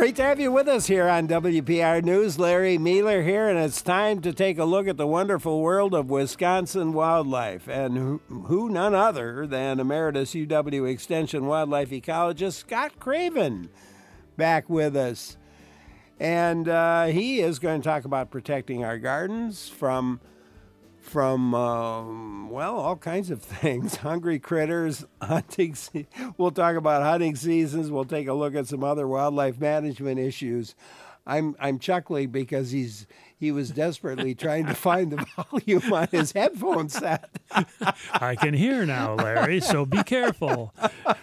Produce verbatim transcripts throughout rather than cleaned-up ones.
Great to have you with us here on W P R News. Larry Mueller here, and it's time to take a look at the wonderful world of Wisconsin wildlife. And who, who none other than Emeritus U W Extension wildlife ecologist Scott Craven back with us. And uh, he is going to talk about protecting our gardens from from, um, well, all kinds of things. Hungry critters, hunting. Se- we'll talk about hunting seasons. We'll take a look at some other wildlife management issues. I'm I'm chuckling because he's he was desperately trying to find the volume on his headphone set. I can hear now, Larry, so be careful.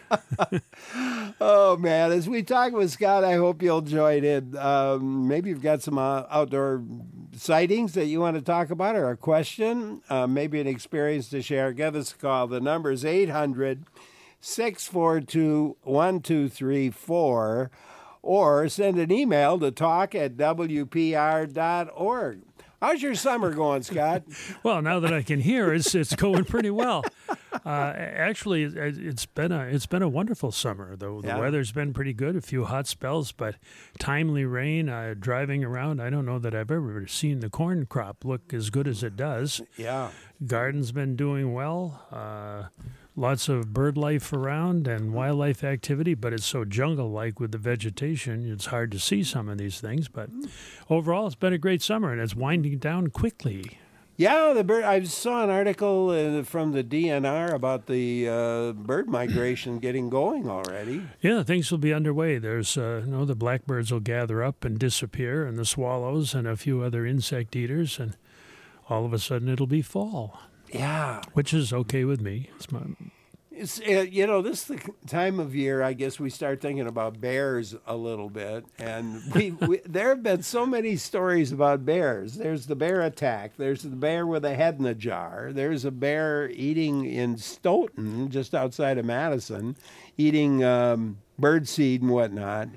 Oh, man. As we talk with Scott, I hope you'll join in. Um, maybe you've got some uh, outdoor sightings that you want to talk about or a question, uh, maybe an experience to share. Give us a call. The number is eight hundred, six four two, one two three four. Or send an email to talk at W P R dot org. How's your summer going, Scott? Well, now that I can hear, it's it's going pretty well. Uh, actually, it's been a it's been a wonderful summer. The, the Yeah. weather's been pretty good. A few hot spells, but timely rain. Uh, driving around, I don't know that I've ever seen the corn crop look as good as it does. Yeah. Garden's been doing well. Uh, Lots of bird life around and wildlife activity, but it's so jungle-like with the vegetation, it's hard to see some of these things. But overall, it's been a great summer, and it's winding down quickly. Yeah, the bird. I saw an article uh, from the D N R about the uh, bird migration getting going already. Yeah, things will be underway. There's, uh, you know, the blackbirds will gather up and disappear, and the swallows and a few other insect eaters, and all of a sudden it'll be fall. Yeah. Which is okay with me. It's my... It's, uh, you know, this is the time of year, I guess, we start thinking about bears a little bit. And we, we there have been so many stories about bears. There's the bear attack. There's the bear with a head in a jar. There's a bear eating in Stoughton, just outside of Madison, eating um, birdseed and whatnot.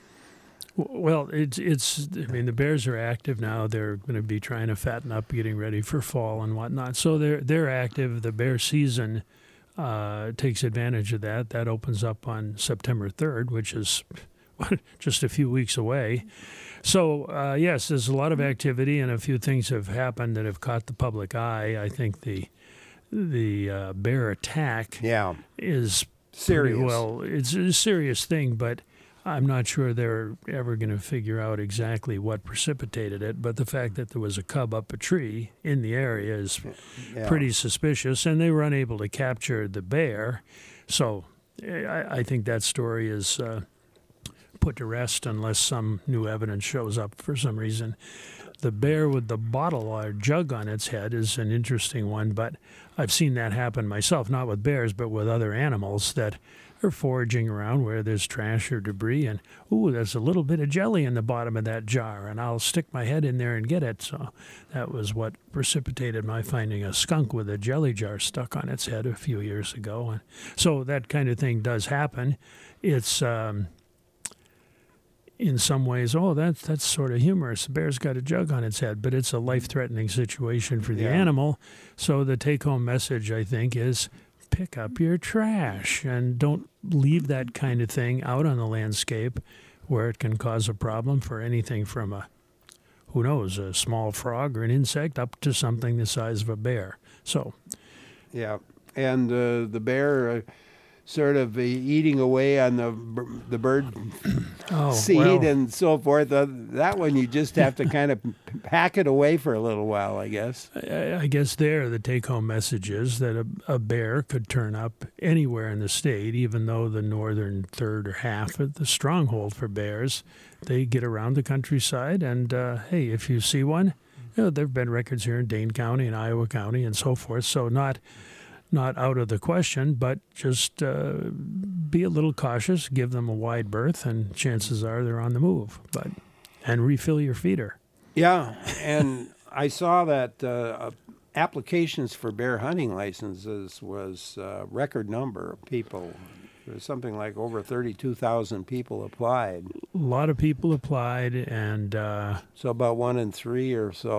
Well, it's, it's, I mean, the bears are active now. They're going to be trying to fatten up, getting ready for fall and whatnot. So they're, they're active. The bear season uh, takes advantage of that. That opens up on September third, which is just a few weeks away. So, uh, yes, there's a lot of activity, and a few things have happened that have caught the public eye. I think the, the uh, bear attack yeah. is serious. Pretty, well, it's a serious thing, but I'm not sure they're ever going to figure out exactly what precipitated it, but the fact that there was a cub up a tree in the area is yeah. pretty suspicious, and they were unable to capture the bear. So I, I think that story is uh, put to rest unless some new evidence shows up for some reason. The bear with the bottle or jug on its head is an interesting one, but I've seen that happen myself, not with bears, but with other animals that are foraging around where there's trash or debris, and, ooh, there's a little bit of jelly in the bottom of that jar, and I'll stick my head in there and get it. So that was what precipitated my finding a skunk with a jelly jar stuck on its head a few years ago. And so that kind of thing does happen. It's... Um, in some ways, oh, that's that's sort of humorous. The bear's got a jug on its head, but it's a life-threatening situation for the yeah. animal. So the take-home message, I think, is pick up your trash and don't leave that kind of thing out on the landscape where it can cause a problem for anything from a, who knows, a small frog or an insect up to something the size of a bear. So, yeah, and uh, the bear... Uh, sort of uh, eating away on the the bird oh, seed well. and so forth. Uh, that one you just have to kind of pack it away for a little while, I guess. I, I guess there the take-home message is that a, a bear could turn up anywhere in the state, even though the northern third or half of the stronghold for bears, they get around the countryside. And, uh, hey, if you see one, you know, there have been records here in Dane County and Iowa County and so forth, so not... Not out of the question, but just uh, be a little cautious, give them a wide berth, and chances are they're on the move. But and refill your feeder. Yeah, and I saw that uh, applications for bear hunting licenses was a record number of people. There was something like over thirty-two thousand people applied. A lot of people applied, and... Uh, so about one in three or so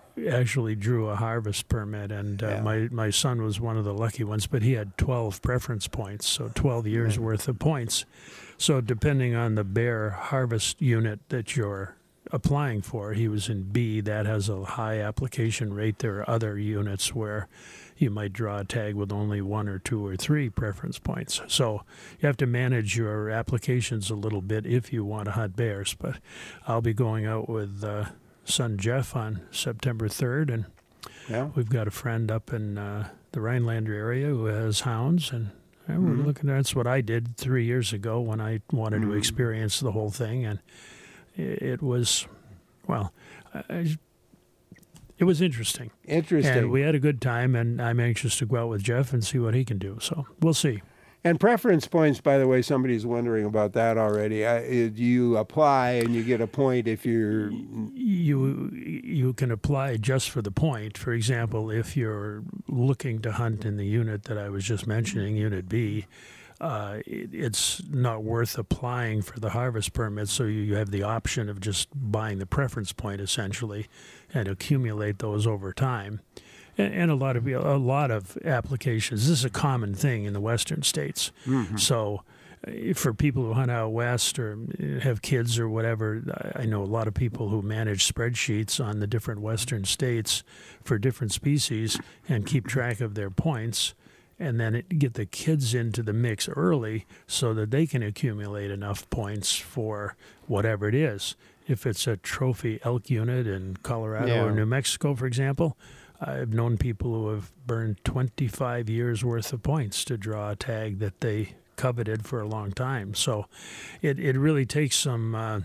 actually drew a harvest permit, and uh, Yeah. my, my son was one of the lucky ones, but he had twelve preference points, so twelve years Yeah. worth of points. So depending on the bear harvest unit that you're applying for, he was in B, that has a high application rate. There are other units where you might draw a tag with only one or two or three preference points. So you have to manage your applications a little bit if you want to hunt bears. But I'll be going out with uh, son Jeff on September third, and Yeah. we've got a friend up in uh, the Rhinelander area who has hounds, and uh, we're Mhm. looking. That's what I did three years ago when I wanted Mhm. to experience the whole thing, and it, it was, well, I, I, it was interesting. Interesting. And we had a good time, and I'm anxious to go out with Jeff and see what he can do. So we'll see. And preference points, by the way, somebody's wondering about that already. Uh, you apply and you get a point if you're. You you can apply just for the point. For example, if you're looking to hunt in the unit that I was just mentioning, Unit B, uh, it, it's not worth applying for the harvest permit. So you, you have the option of just buying the preference point essentially, and accumulate those over time. And a lot of a lot of applications. This is a common thing in the western states. Mhm. So, uh, for people who hunt out west or have kids or whatever, I know a lot of people who manage spreadsheets on the different western states for different species and keep track of their points, and then it, get the kids into the mix early so that they can accumulate enough points for whatever it is. If it's a trophy elk unit in Colorado Yeah. or New Mexico, for example, I've known people who have burned twenty-five years worth of points to draw a tag that they coveted for a long time. So it, it really takes some uh,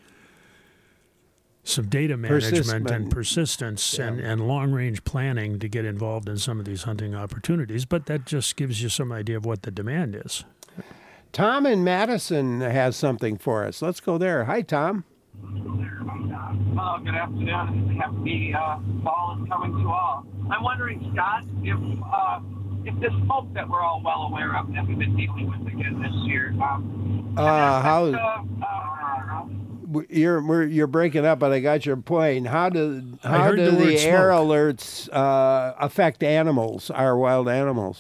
some data management Persistment. and persistence Yeah. and, and long-range planning to get involved in some of these hunting opportunities. But that just gives you some idea of what the demand is. Tom in Madison has something for us. Let's go there. Hi, Tom. Hello, good afternoon. Happy uh, fall is coming to all. I'm wondering, Scott, if uh, if this smoke that we're all well aware of that we've been dealing with again this year, um, Uh, how uh, uh, w- you're we're, you're breaking up, but I got your point. How do I how heard do the the, word air smoke. alerts uh, affect animals, our wild animals?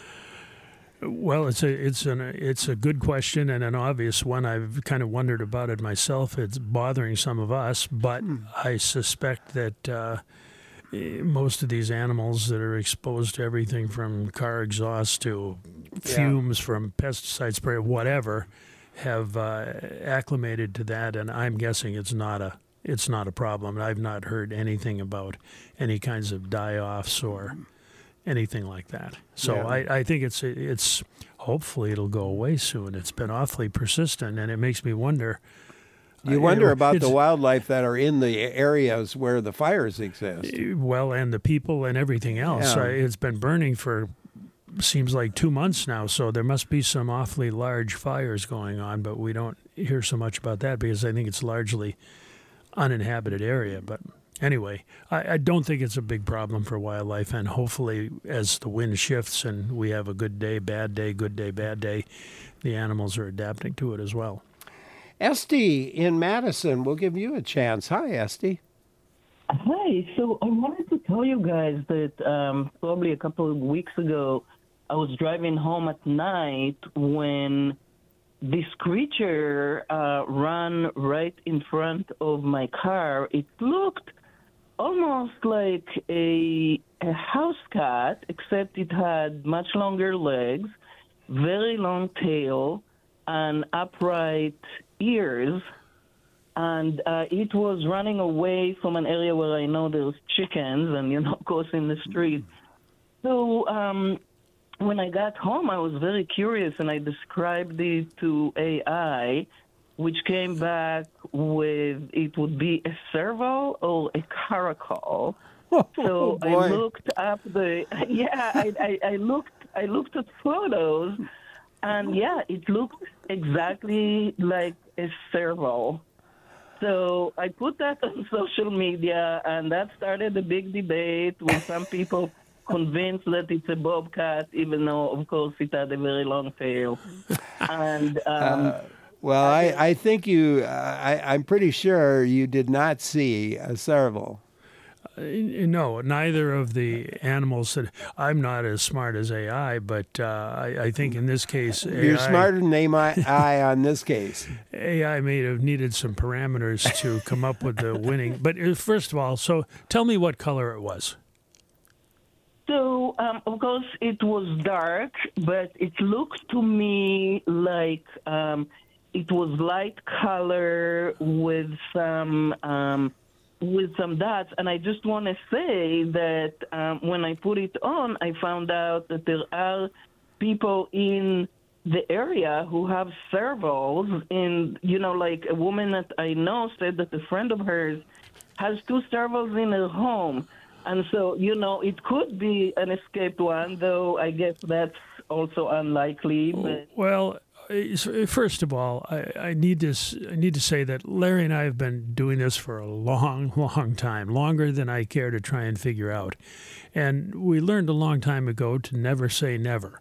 Well, it's a it's an it's a good question and an obvious one. I've kind of wondered about it myself. It's bothering some of us, but I suspect that uh, eh, most of these animals that are exposed to everything from car exhaust to fumes from pesticide spray, whatever, have uh, acclimated to that, and I'm guessing it's not a it's not a problem. I've not heard anything about any kinds of die-offs or anything like that. So Yeah. I, I think it's it's hopefully it'll go away soon. It's been awfully persistent, and it makes me wonder. You uh, wonder know, about the it's- wildlife that are in the areas where the fires exist. Well, and the people and everything else. Yeah. Uh, it's been burning for seems like two months now, so there must be some awfully large fires going on, but we don't hear so much about that because I think it's largely uninhabited area. But anyway, I, I don't think it's a big problem for wildlife, and hopefully as the wind shifts and we have a good day, bad day, good day, bad day, the animals are adapting to it as well. Esty in Madison, we'll give you a chance. Hi, Esty. Hi. So I wanted to tell you guys that um, probably a couple of weeks ago, I was driving home at night when this creature uh, ran right in front of my car. It looked almost like a, a house cat, except it had much longer legs, very long tail, and upright ears. And uh, it was running away from an area where I know there's chickens and, you know, of course, in the street. So um, when I got home, I was very curious, and I described it to A I, which came back with it would be a serval or a caracal. So Oh, I boy. looked up the yeah, I, I, I looked I looked at photos, and yeah, it looked exactly like a serval. So I put that on social media, and that started a big debate with some people convinced that it's a bobcat, even though, of course, it had a very long tail. And um, Well, I, I think you, uh, I, I'm pretty sure you did not see a serval. Uh, no, neither of the animals said, I'm not as smart as A I, but uh, I, I think in this case, You're A I, smarter than A I on this case. A I may have needed some parameters to come up with the winning. But uh, first of all, so tell me what color it was. So, um, of course, it was dark, but it looked to me like um, it was light color with some um, with some dots. And I just want to say that um, when I put it on, I found out that there are people in the area who have servals. And, you know, like a woman that I know said that a friend of hers has two servals in her home. And so, you know, it could be an escaped one, though I guess that's also unlikely. But Well, uh, first of all, I, I need to s- I need to say that Larry and I have been doing this for a long, long time, longer than I care to try and figure out. And we learned a long time ago to never say never.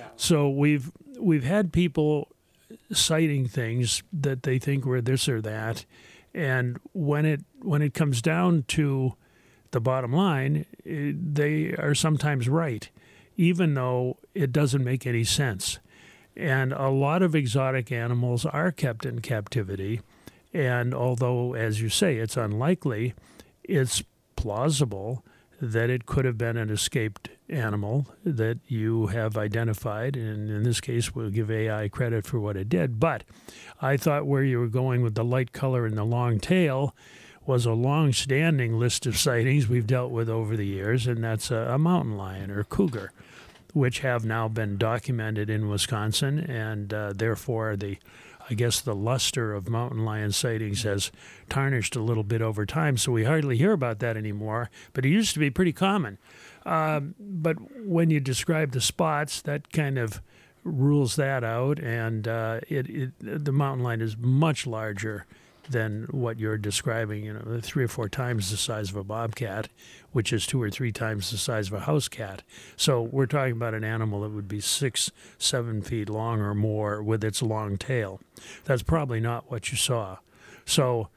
So we've we've had people citing things that they think were this or that, and when it when it comes down to the bottom line, eh, they are sometimes right, even though it doesn't make any sense. And a lot of exotic animals are kept in captivity. And although, as you say, it's unlikely, it's plausible that it could have been an escaped animal that you have identified. And in this case, we'll give A I credit for what it did. But I thought where you were going with the light color and the long tail was a long-standing list of sightings we've dealt with over the years, and that's a, a mountain lion or cougar, which have now been documented in Wisconsin, and uh, therefore the, I guess the luster of mountain lion sightings has tarnished a little bit over time, so we hardly hear about that anymore, but it used to be pretty common. Um, but when you describe the spots, that kind of rules that out, and uh, it, it, the mountain lion is much larger than what you're describing, you know, three or four times the size of a bobcat, which is two or three times the size of a house cat. So we're talking about an animal that would be six, seven feet long or more with its long tail. That's probably not what you saw. So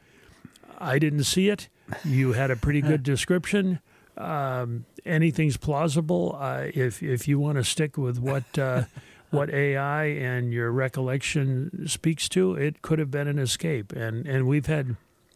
I didn't see it. You had a pretty good description. Um, anything's plausible. Uh, if if you want to stick with what uh, what A I and your recollection speaks to, it could have been an escape. And and we've had,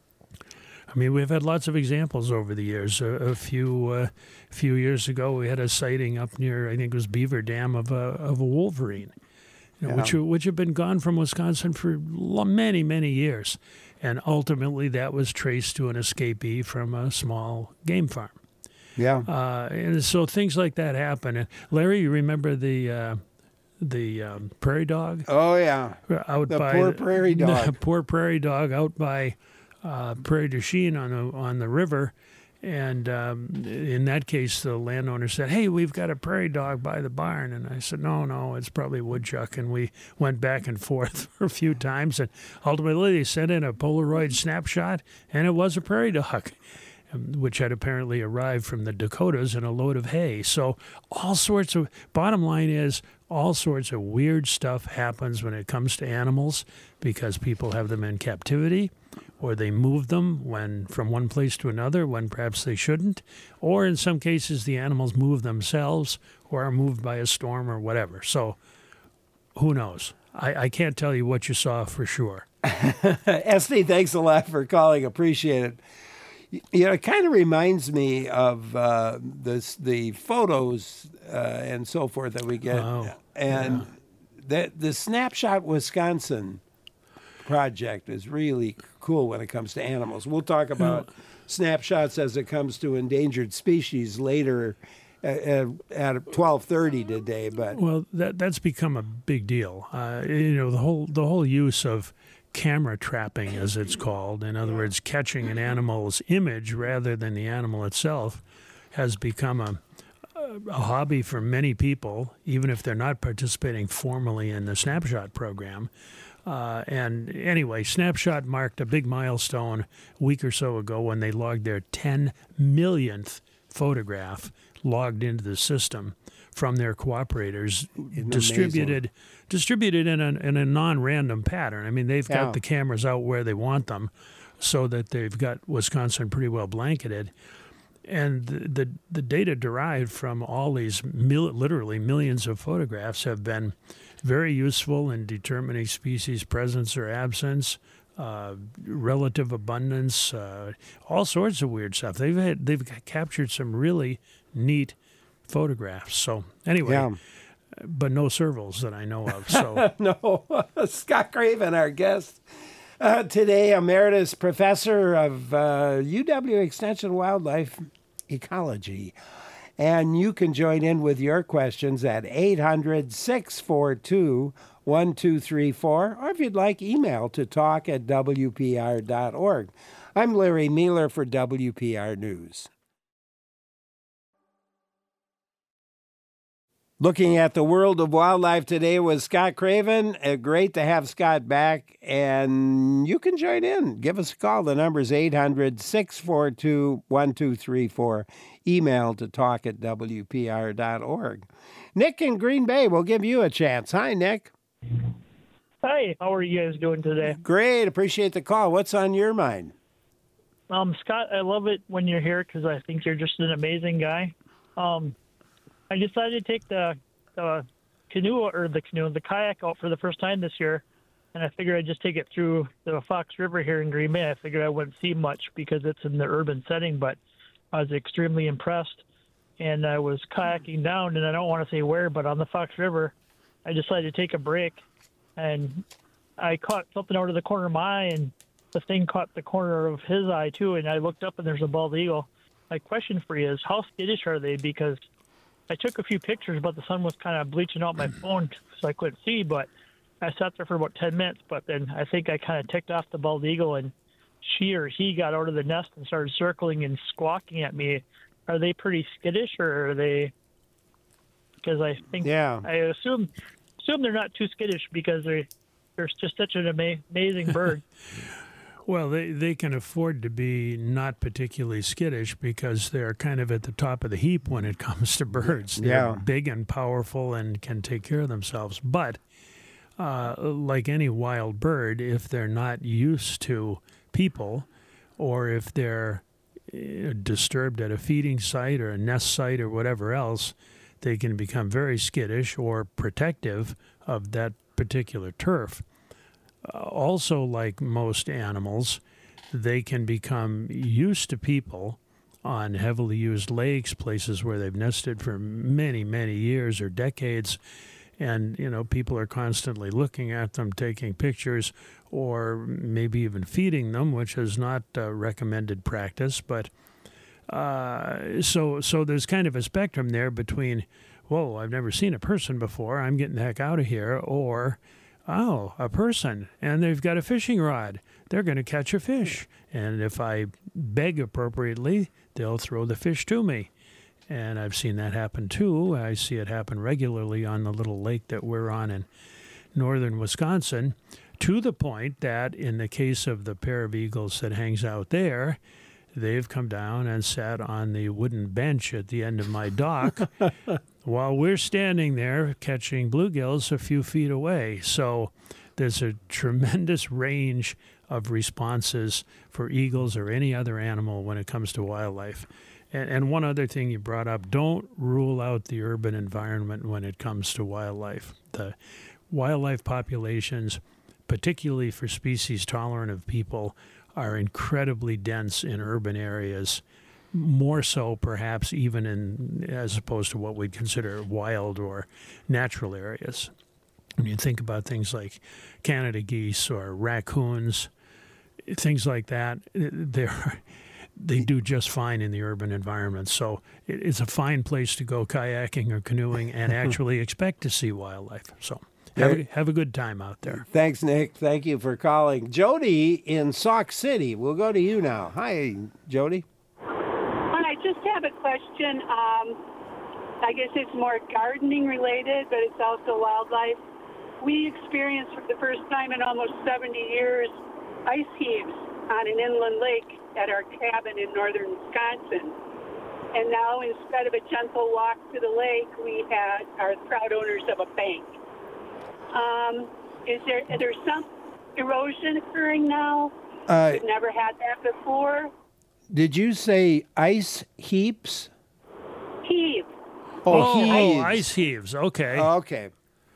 I mean, we've had lots of examples over the years. A, a few uh, few years ago, we had a sighting up near, I think it was Beaver Dam, of a of a wolverine, you know, Yeah. which which had been gone from Wisconsin for lo- many many years, and ultimately that was traced to an escapee from a small game farm. Yeah. Uh, and so things like that happen. And Larry, you remember the uh, the um, prairie dog Oh, yeah. out The by poor prairie the dog. poor prairie dog out by uh, Prairie du Chien on the on the river. And um, in that case, the landowner said, "Hey, we've got a prairie dog by the barn." And I said, "No, no, it's probably woodchuck." And we went back and forth for a few times, and ultimately they sent in a Polaroid snapshot, and it was a prairie dog, which had apparently arrived from the Dakotas in a load of hay. So all sorts of, bottom line is, all sorts of weird stuff happens when it comes to animals because people have them in captivity, or they move them when from one place to another when perhaps they shouldn't, or in some cases the animals move themselves or are moved by a storm or whatever. So who knows? I, I can't tell you what you saw for sure. S D, thanks a lot for calling. Appreciate it. You know, it kind of reminds me of uh, this, the photos uh, and so forth that we get. Oh, and yeah. the, the Snapshot Wisconsin project is really cool when it comes to animals. We'll talk about snapshots as it comes to endangered species later at, at twelve thirty today. But Well, that that's become a big deal. Uh, you know, the whole the whole use of camera trapping, as it's called, in other words, catching an animal's image rather than the animal itself, has become a, a hobby for many people, even if they're not participating formally in the Snapshot program. Uh, and anyway, Snapshot marked a big milestone a week or so ago when they logged their ten millionth photograph logged into the system from their cooperators, Isn't distributed distributed in a, in a non-random pattern. I mean, they've got Yeah. the cameras out where they want them so that they've got Wisconsin pretty well blanketed. And the, the, the data derived from all these mil, literally millions of photographs have been very useful in determining species presence or absence, uh, relative abundance, uh, all sorts of weird stuff. They've had, they've captured some really neat photographs. So anyway, Yeah. but no servals that I know of. So No, Scott Craven, our guest uh, today, Emeritus Professor of uh, U W Extension Wildlife Ecology. And you can join in with your questions at eight hundred, six four two, one two three four, or if you'd like, email to talk at W P R dot org. I'm Larry Mealer for W P R News. Looking at the world of wildlife today with Scott Craven. Uh, great to have Scott back, and you can join in. Give us a call. The number is eight hundred, six four two, one two three four. Email to talk at W P R dot org. Nick in Green Bay, we'll give you a chance. Hi, Nick. Hi, how are you guys doing today? Great. Appreciate the call. What's on your mind? Um, Scott, I love it when you're here because I think you're just an amazing guy. Um, I decided to take the, the canoe or the canoe, the kayak out for the first time this year, and I figured I'd just take it through the Fox River here in Green Bay. I figured I wouldn't see much because it's in the urban setting, but I was extremely impressed. And I was kayaking down, and I don't want to say where, but on the Fox River, I decided to take a break, and I caught something out of the corner of my eye, and the thing caught the corner of his eye too, and I looked up, and there's a bald eagle. My question for you is, how skittish are they? Because I took a few pictures, but the sun was kind of bleaching out my phone, so I couldn't see. But I sat there for about ten minutes, but then I think I kind of ticked off the bald eagle, and she or he got out of the nest and started circling and squawking at me. Are they pretty skittish, or are they? Because I think Yeah. I assume assume they're not too skittish because they they're just such an ama- amazing bird. Well, they, they can afford to be not particularly skittish because they're kind of at the top of the heap when it comes to birds. They're Yeah. big and powerful and can take care of themselves. But uh, like any wild bird, if they're not used to people, or if they're uh, disturbed at a feeding site or a nest site or whatever else, they can become very skittish or protective of that particular turf. Uh, also, like most animals, they can become used to people on heavily used lakes, places where they've nested for many, many years or decades. And, you know, people are constantly looking at them, taking pictures, or maybe even feeding them, which is not uh, recommended practice. But uh, so, so there's kind of a spectrum there between, whoa, I've never seen a person before, I'm getting the heck out of here, or oh, a person, and they've got a fishing rod. They're going to catch a fish. And if I beg appropriately, they'll throw the fish to me. And I've seen that happen too. I see it happen regularly on the little lake that we're on in northern Wisconsin, to the point that in the case of the pair of eagles that hangs out there, they've come down and sat on the wooden bench at the end of my dock while we're standing there catching bluegills a few feet away. So there's a tremendous range of responses for eagles or any other animal when it comes to wildlife. And, and one other thing you brought up, don't rule out the urban environment when it comes to wildlife. The wildlife populations, particularly for species tolerant of people, are incredibly dense in urban areas, more so perhaps even in as opposed to what we'd consider wild or natural areas. When you think about things like Canada geese or raccoons, things like that, they're they do just fine in the urban environment. So it's a fine place to go kayaking or canoeing and actually expect to see wildlife. So have a, have a good time out there. Thanks, Nick. Thank you for calling. Jody in Sauk City. We'll go to you now. Hi, Jody. I just have a question. Um, I guess it's more gardening related, but it's also wildlife. We experienced for the first time in almost seventy years ice heaves on an inland lake at our cabin in northern Wisconsin. And now instead of a gentle walk to the lake, we had are proud owners of a bank. Um, is there is there some erosion occurring now? Uh, We've never had that before. Did you say ice heaps? Heave. Oh, oh, heaves. ice heaves. Okay. Oh, okay.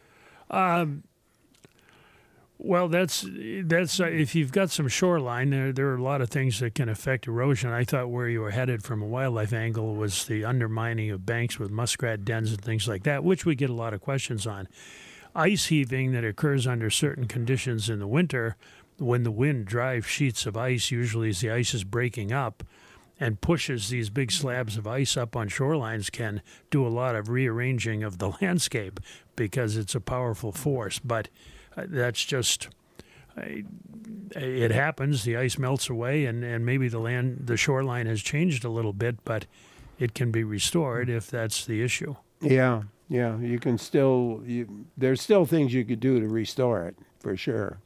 Well, that's that's uh, if you've got some shoreline, there there are a lot of things that can affect erosion. I thought where you were headed from a wildlife angle was the undermining of banks with muskrat dens and things like that, which we get a lot of questions on. Ice heaving that occurs under certain conditions in the winter, when the wind drives sheets of ice, usually as the ice is breaking up, and pushes these big slabs of ice up on shorelines, can do a lot of rearranging of the landscape because it's a powerful force. But uh, that's just, uh, it happens. The ice melts away, and, and maybe the land, the shoreline has changed a little bit, but it can be restored if that's the issue. Yeah, yeah. You can still, you, there's still things you could do to restore it, for sure.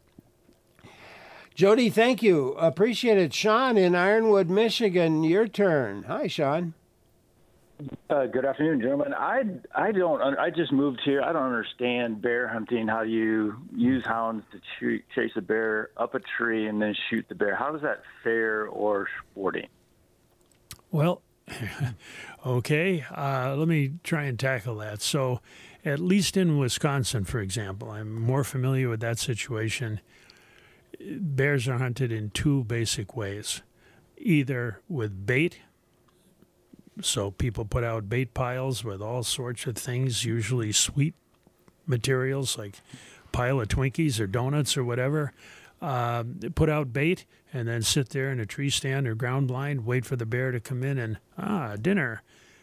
Jody, thank you. Appreciate it. Sean in Ironwood, Michigan, your turn. Hi, Sean. Uh, good afternoon, gentlemen. I I don't. I just moved here. I don't understand bear hunting. How you use hounds to ch- chase a bear up a tree and then shoot the bear? How is that fair or sporting? Well, okay. Uh, let me try and tackle that. So, at least in Wisconsin, for example, I'm more familiar with that situation. Bears are hunted in two basic ways, either with bait. So people put out bait piles with all sorts of things, usually sweet materials like a pile of Twinkies or donuts or whatever. Uh, put out bait and then sit there in a tree stand or ground blind, wait for the bear to come in and, ah, dinner.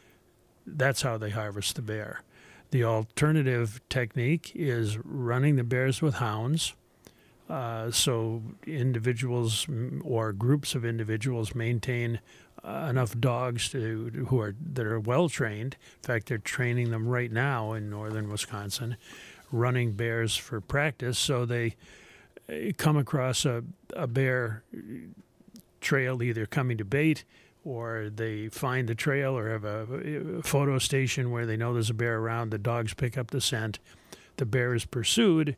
That's how they harvest the bear. The alternative technique is running the bears with hounds. Uh, so individuals or groups of individuals maintain uh, enough dogs to who are that are well trained. In fact, they're training them right now in northern Wisconsin, running bears for practice. So they uh, come across a, a bear trail, either coming to bait, or they find the trail, or have a, a photo station where they know there's a bear around. The dogs pick up the scent. The bear is pursued.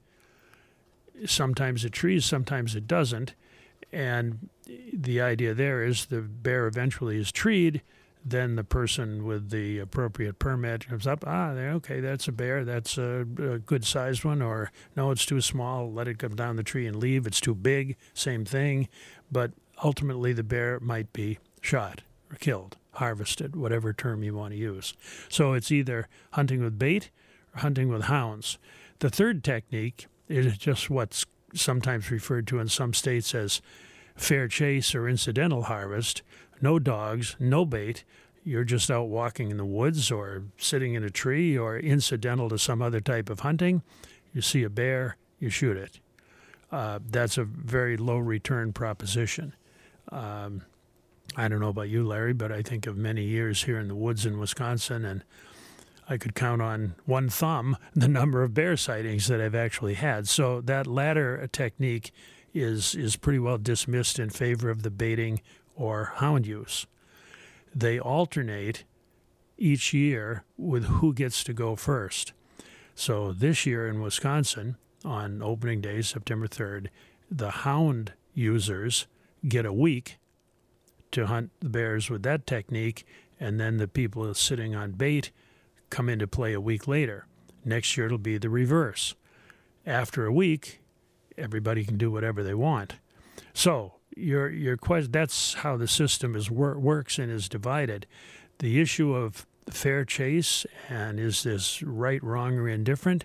Sometimes it trees, sometimes it doesn't. And the idea there is the bear eventually is treed, then the person with the appropriate permit comes up, ah, okay, that's a bear, that's a, a good-sized one, or no, it's too small, let it come down the tree and leave, it's too big, same thing. But ultimately the bear might be shot or killed, harvested, whatever term you want to use. So it's either hunting with bait or hunting with hounds. The third technique is just what's sometimes referred to in some states as fair chase or incidental harvest. No dogs, no bait. You're just out walking in the woods or sitting in a tree or incidental to some other type of hunting. You see a bear, you shoot it. Uh, that's a very low return proposition. Um, I don't know about you, Larry, but I think of many years here in the woods in Wisconsin, and I could count on one thumb the number of bear sightings that I've actually had. So that latter technique is is pretty well dismissed in favor of the baiting or hound use. They alternate each year with who gets to go first. So this year in Wisconsin, on opening day, September third, the hound users get a week to hunt the bears with that technique, and then the people sitting on bait come into play a week later. Next year it'll be the reverse. After a week, everybody can do whatever they want. So your your question, that's how the system is wor- works and is divided. The issue of fair chase and is this right, wrong, or indifferent,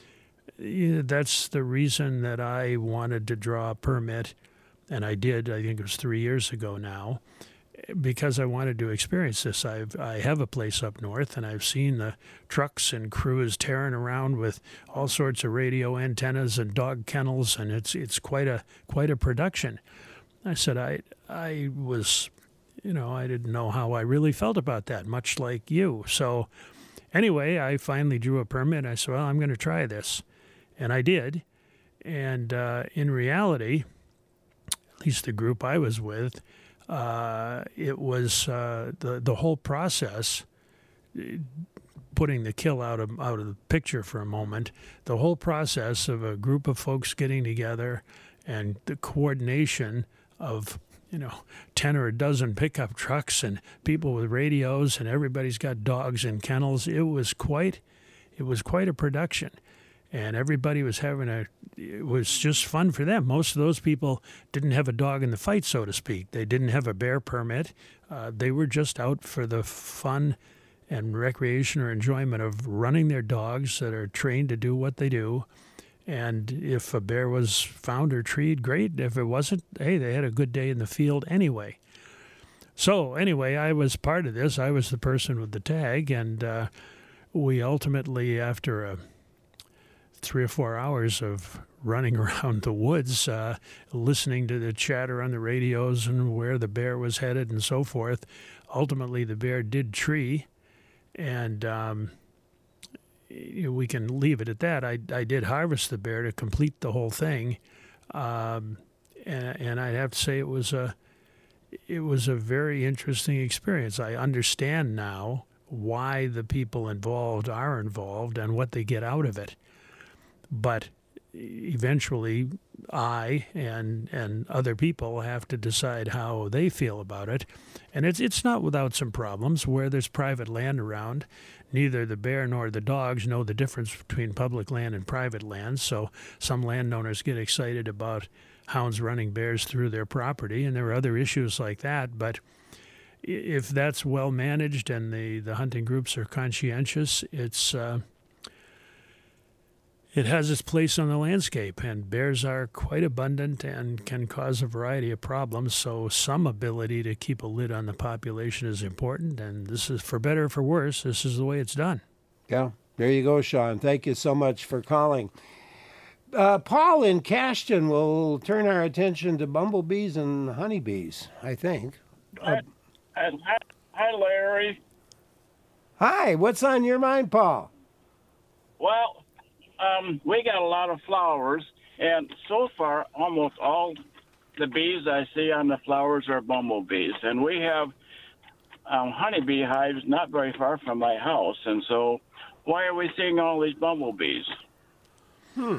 yeah, that's the reason that I wanted to draw a permit, and I did, I think it was three years ago now, because I wanted to experience this. I've, I have a place up north, and I've seen the trucks and crews tearing around with all sorts of radio antennas and dog kennels, and it's it's quite a quite a production. I said I I was, you know, I didn't know how I really felt about that, much like you. So anyway, I finally drew a permit. I said, well, I'm going to try this, and I did. And uh, in reality, at least the group I was with, Uh, it was uh, the the whole process, putting the kill out of out of the picture for a moment. The whole process of a group of folks getting together and the coordination of you know, ten or a dozen pickup trucks and people with radios, and everybody's got dogs in kennels. It was quite, it was quite a production, and everybody was having a. It was just fun for them. Most of those people didn't have a dog in the fight, so to speak. They didn't have a bear permit. Uh, they were just out for the fun and recreation or enjoyment of running their dogs that are trained to do what they do. And if a bear was found or treed, great. If it wasn't, hey, they had a good day in the field anyway. So anyway, I was part of this. I was the person with the tag, and uh, we ultimately, after a three or four hours of running around the woods, uh, listening to the chatter on the radios and where the bear was headed and so forth, ultimately the bear did tree, and um, we can leave it at that. I, I did harvest the bear to complete the whole thing, um, and, and I'd have to say it was a it was a very interesting experience. I understand now why the people involved are involved and what they get out of it. But eventually, I and and other people have to decide how they feel about it, and it's it's not without some problems. Where there's private land around, neither the bear nor the dogs know the difference between public land and private land. So some landowners get excited about hounds running bears through their property, and there are other issues like that. But if that's well managed and the the hunting groups are conscientious, it's uh, it has its place on the landscape, and bears are quite abundant and can cause a variety of problems. So some ability to keep a lid on the population is important, and this is, for better or for worse, this is the way it's done. Yeah, there you go, Sean. Thank you so much for calling. Uh, Paul in Cashton will turn our attention to bumblebees and honeybees, I think. Uh, hi, hi, Larry. Hi, what's on your mind, Paul? Well, Um, we got a lot of flowers, and so far, almost all the bees I see on the flowers are bumblebees. And we have um, honeybee hives not very far from my house, and so why are we seeing all these bumblebees? Hmm.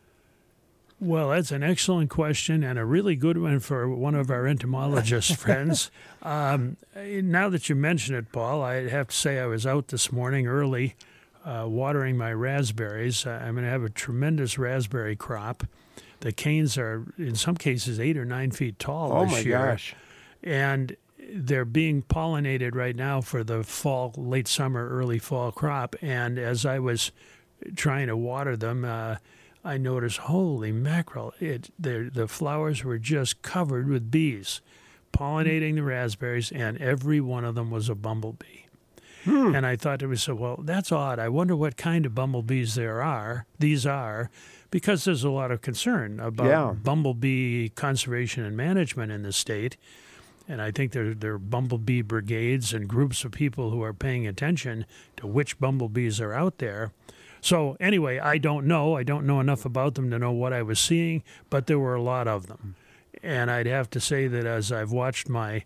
Well, that's an excellent question and a really good one for one of our entomologist friends. Um, now that you mention it, Paul, I have to say I was out this morning early Uh, watering my raspberries. Uh, I'm going to have a tremendous raspberry crop. The canes are, in some cases, eight or nine feet tall oh this my year. gosh. And they're being pollinated right now for the fall, late summer, early fall crop. And as I was trying to water them, uh, I noticed, holy mackerel, it, the flowers were just covered with bees pollinating the raspberries, and every one of them was a bumblebee. Hmm. And I thought to myself, well, that's odd. I wonder what kind of bumblebees there are. These are, because there's a lot of concern about yeah. bumblebee conservation and management in the state. And I think there, there are bumblebee brigades and groups of people who are paying attention to which bumblebees are out there. So anyway, I don't know. I don't know enough about them to know what I was seeing, but there were a lot of them. And I'd have to say that as I've watched my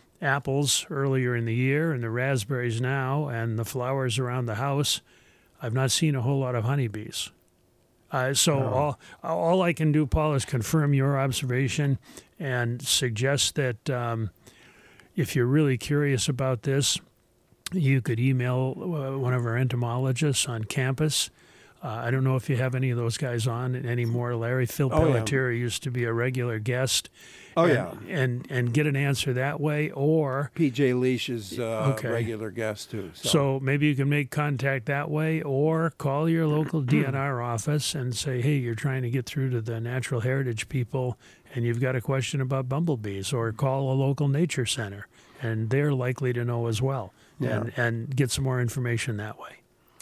apples earlier in the year and the raspberries now and the flowers around the house, I've not seen a whole lot of honeybees. Uh, so no. all all I can do, Paul, is confirm your observation and suggest that um, if you're really curious about this, you could email uh, one of our entomologists on campus. Uh, I don't know if you have any of those guys on anymore, Larry. Phil oh, Pelletier yeah. used to be a regular guest. Oh, and, yeah. And and get an answer that way, or P J Leash is uh, okay. regular guest, too. So. so maybe you can make contact that way, or call your local D N R office and say, hey, you're trying to get through to the natural heritage people, and you've got a question about bumblebees, or call a local nature center, and they're likely to know as well, yeah. and, and get some more information that way.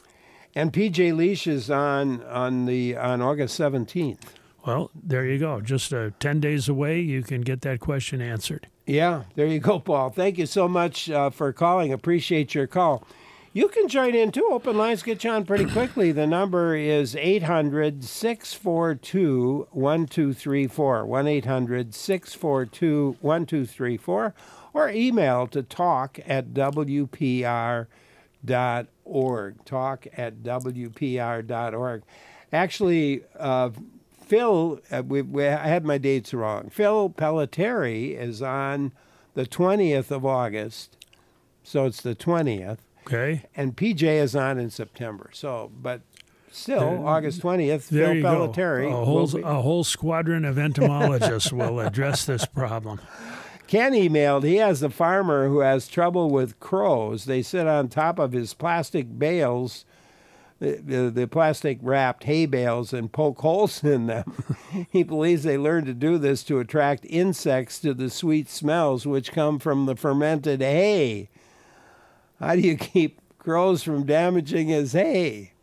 And P J Leash is on on the on August seventeenth. Well, there you go. Just uh, ten days away, you can get that question answered. Yeah, there you go, Paul. Thank you so much uh, for calling. Appreciate your call. You can join in, too. Open lines get you on pretty quickly. The number is eight hundred, six four two, one two three four, one eight hundred, six four two, one two three four, or email to talk at W P R dot org, talk at W P R dot org. Actually, uh, Phil, uh, we, we, I had my dates wrong. Phil Pelletieri is on the twentieth of August, so it's the twentieth. Okay. And P J is on in September. So, but still, There- August twentieth, There Phil you Pelletieri. go. A will whole, be- a whole squadron of entomologists will address this problem. Ken emailed, he has a farmer who has trouble with crows. They sit on top of his plastic bales, the, the, the plastic wrapped hay bales, and poke holes in them. He believes they learned to do this to attract insects to the sweet smells which come from the fermented hay. How do you keep crows from damaging his hay?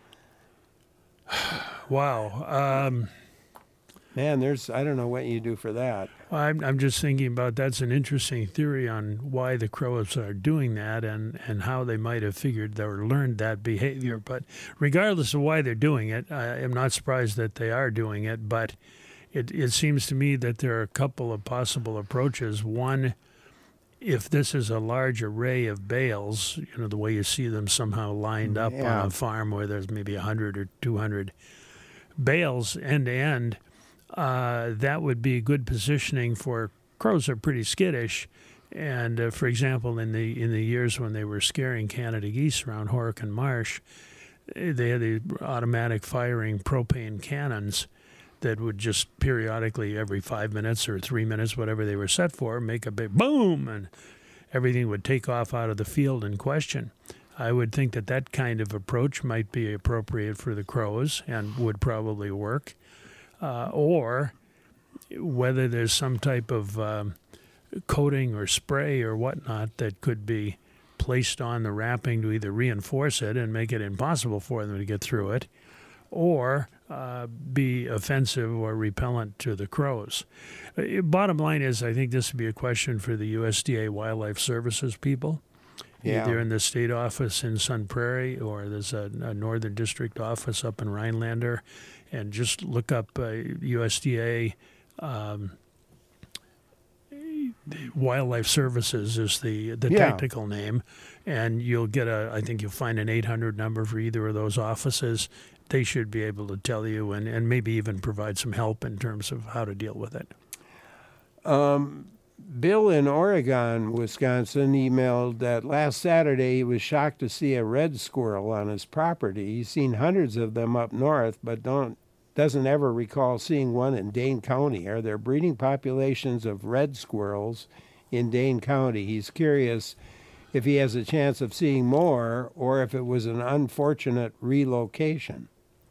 Wow. Um, Man, there's, I don't know what you do for that. I'm, I'm just thinking about that's an interesting theory on why the crows are doing that and, and how they might have figured or learned that behavior. But regardless of why they're doing it, I am not surprised that they are doing it. But it, it seems to me that there are a couple of possible approaches. One, if this is a large array of bales, you know, the way you see them somehow lined up Yeah. on a farm where there's maybe one hundred or two hundred bales end to end, uh, that would be good positioning for crows are pretty skittish. And uh, for example, in the in the years when they were scaring Canada geese around Horicon Marsh, eh, they had the automatic firing propane cannons that would just periodically, every five minutes or three minutes, whatever they were set for, make a big boom, and everything would take off out of the field in question. I would think that that kind of approach might be appropriate for the crows and would probably work. Uh, or whether there's some type of um, coating or spray or whatnot that could be placed on the wrapping to either reinforce it and make it impossible for them to get through it, or uh, be offensive or repellent to the crows. Uh, bottom line is, I think this would be a question for the U S D A Wildlife Services people, Yeah. either in the state office in Sun Prairie or there's a, a Northern District office up in Rhinelander, and just look up uh, U S D A um, Wildlife Services is the the Yeah. technical name, and you'll get a. I think you'll find an eight hundred number for either of those offices. They should be able to tell you and, and maybe even provide some help in terms of how to deal with it. Um, Bill in Oregon, Wisconsin, emailed that last Saturday he was shocked to see a red squirrel on his property. He's seen hundreds of them up north, but don't doesn't ever recall seeing one in Dane County. Are there breeding populations of red squirrels in Dane County? He's curious if he has a chance of seeing more or if it was an unfortunate relocation.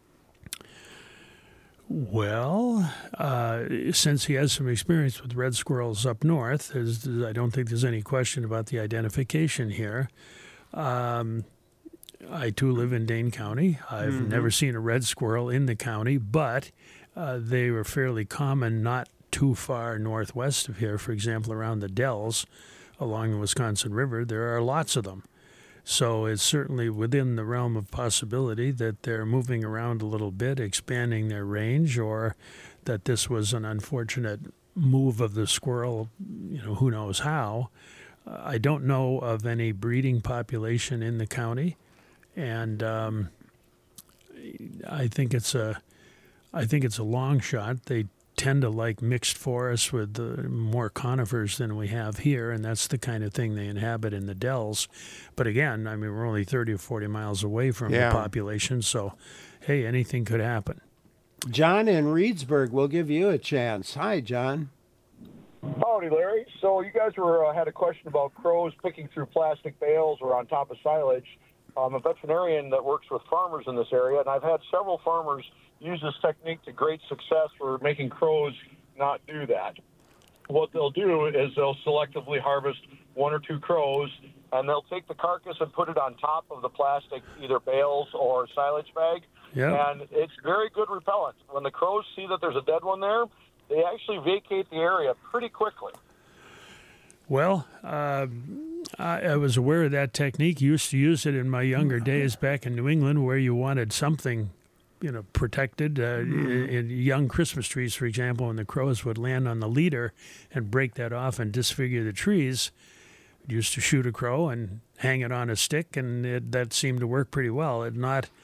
Well, uh, since he has some experience with red squirrels up north, there's, I don't think there's any question about the identification here. Um, I, too, live in Dane County. I've Mhm. never seen a red squirrel in the county, but uh, they were fairly common not too far northwest of here. For example, around the Dells along the Wisconsin River, there are lots of them. So it's certainly within the realm of possibility that they're moving around a little bit, expanding their range, or that this was an unfortunate move of the squirrel, you know, who knows how. Uh, I don't know of any breeding population in the county, and um, I think it's a, I think it's a long shot. They tend to like mixed forests with uh, more conifers than we have here, and that's the kind of thing they inhabit in the Dells. But again, I mean, we're only thirty or forty miles away from Yeah. the population, so, hey, anything could happen. John in Reedsburg, we'll give you a chance. Hi, John. Howdy, Larry. So you guys were uh, had a question about crows picking through plastic bales or on top of silage. I'm a veterinarian that works with farmers in this area, and I've had several farmers use this technique to great success for making crows not do that. What they'll do is they'll selectively harvest one or two crows, and they'll take the carcass and put it on top of the plastic, either bales or silage bag. Yeah. And it's very good repellent. When the crows see that there's a dead one there, they actually vacate the area pretty quickly. Well, uh, I, I was aware of that technique. Used to use it in my younger days back in New England, where you wanted something, you know, protected. Uh, in, in young Christmas trees, for example, when the crows would land on the leader and break that off and disfigure the trees, used to shoot a crow and hang it on a stick, and it, that seemed to work pretty well. It not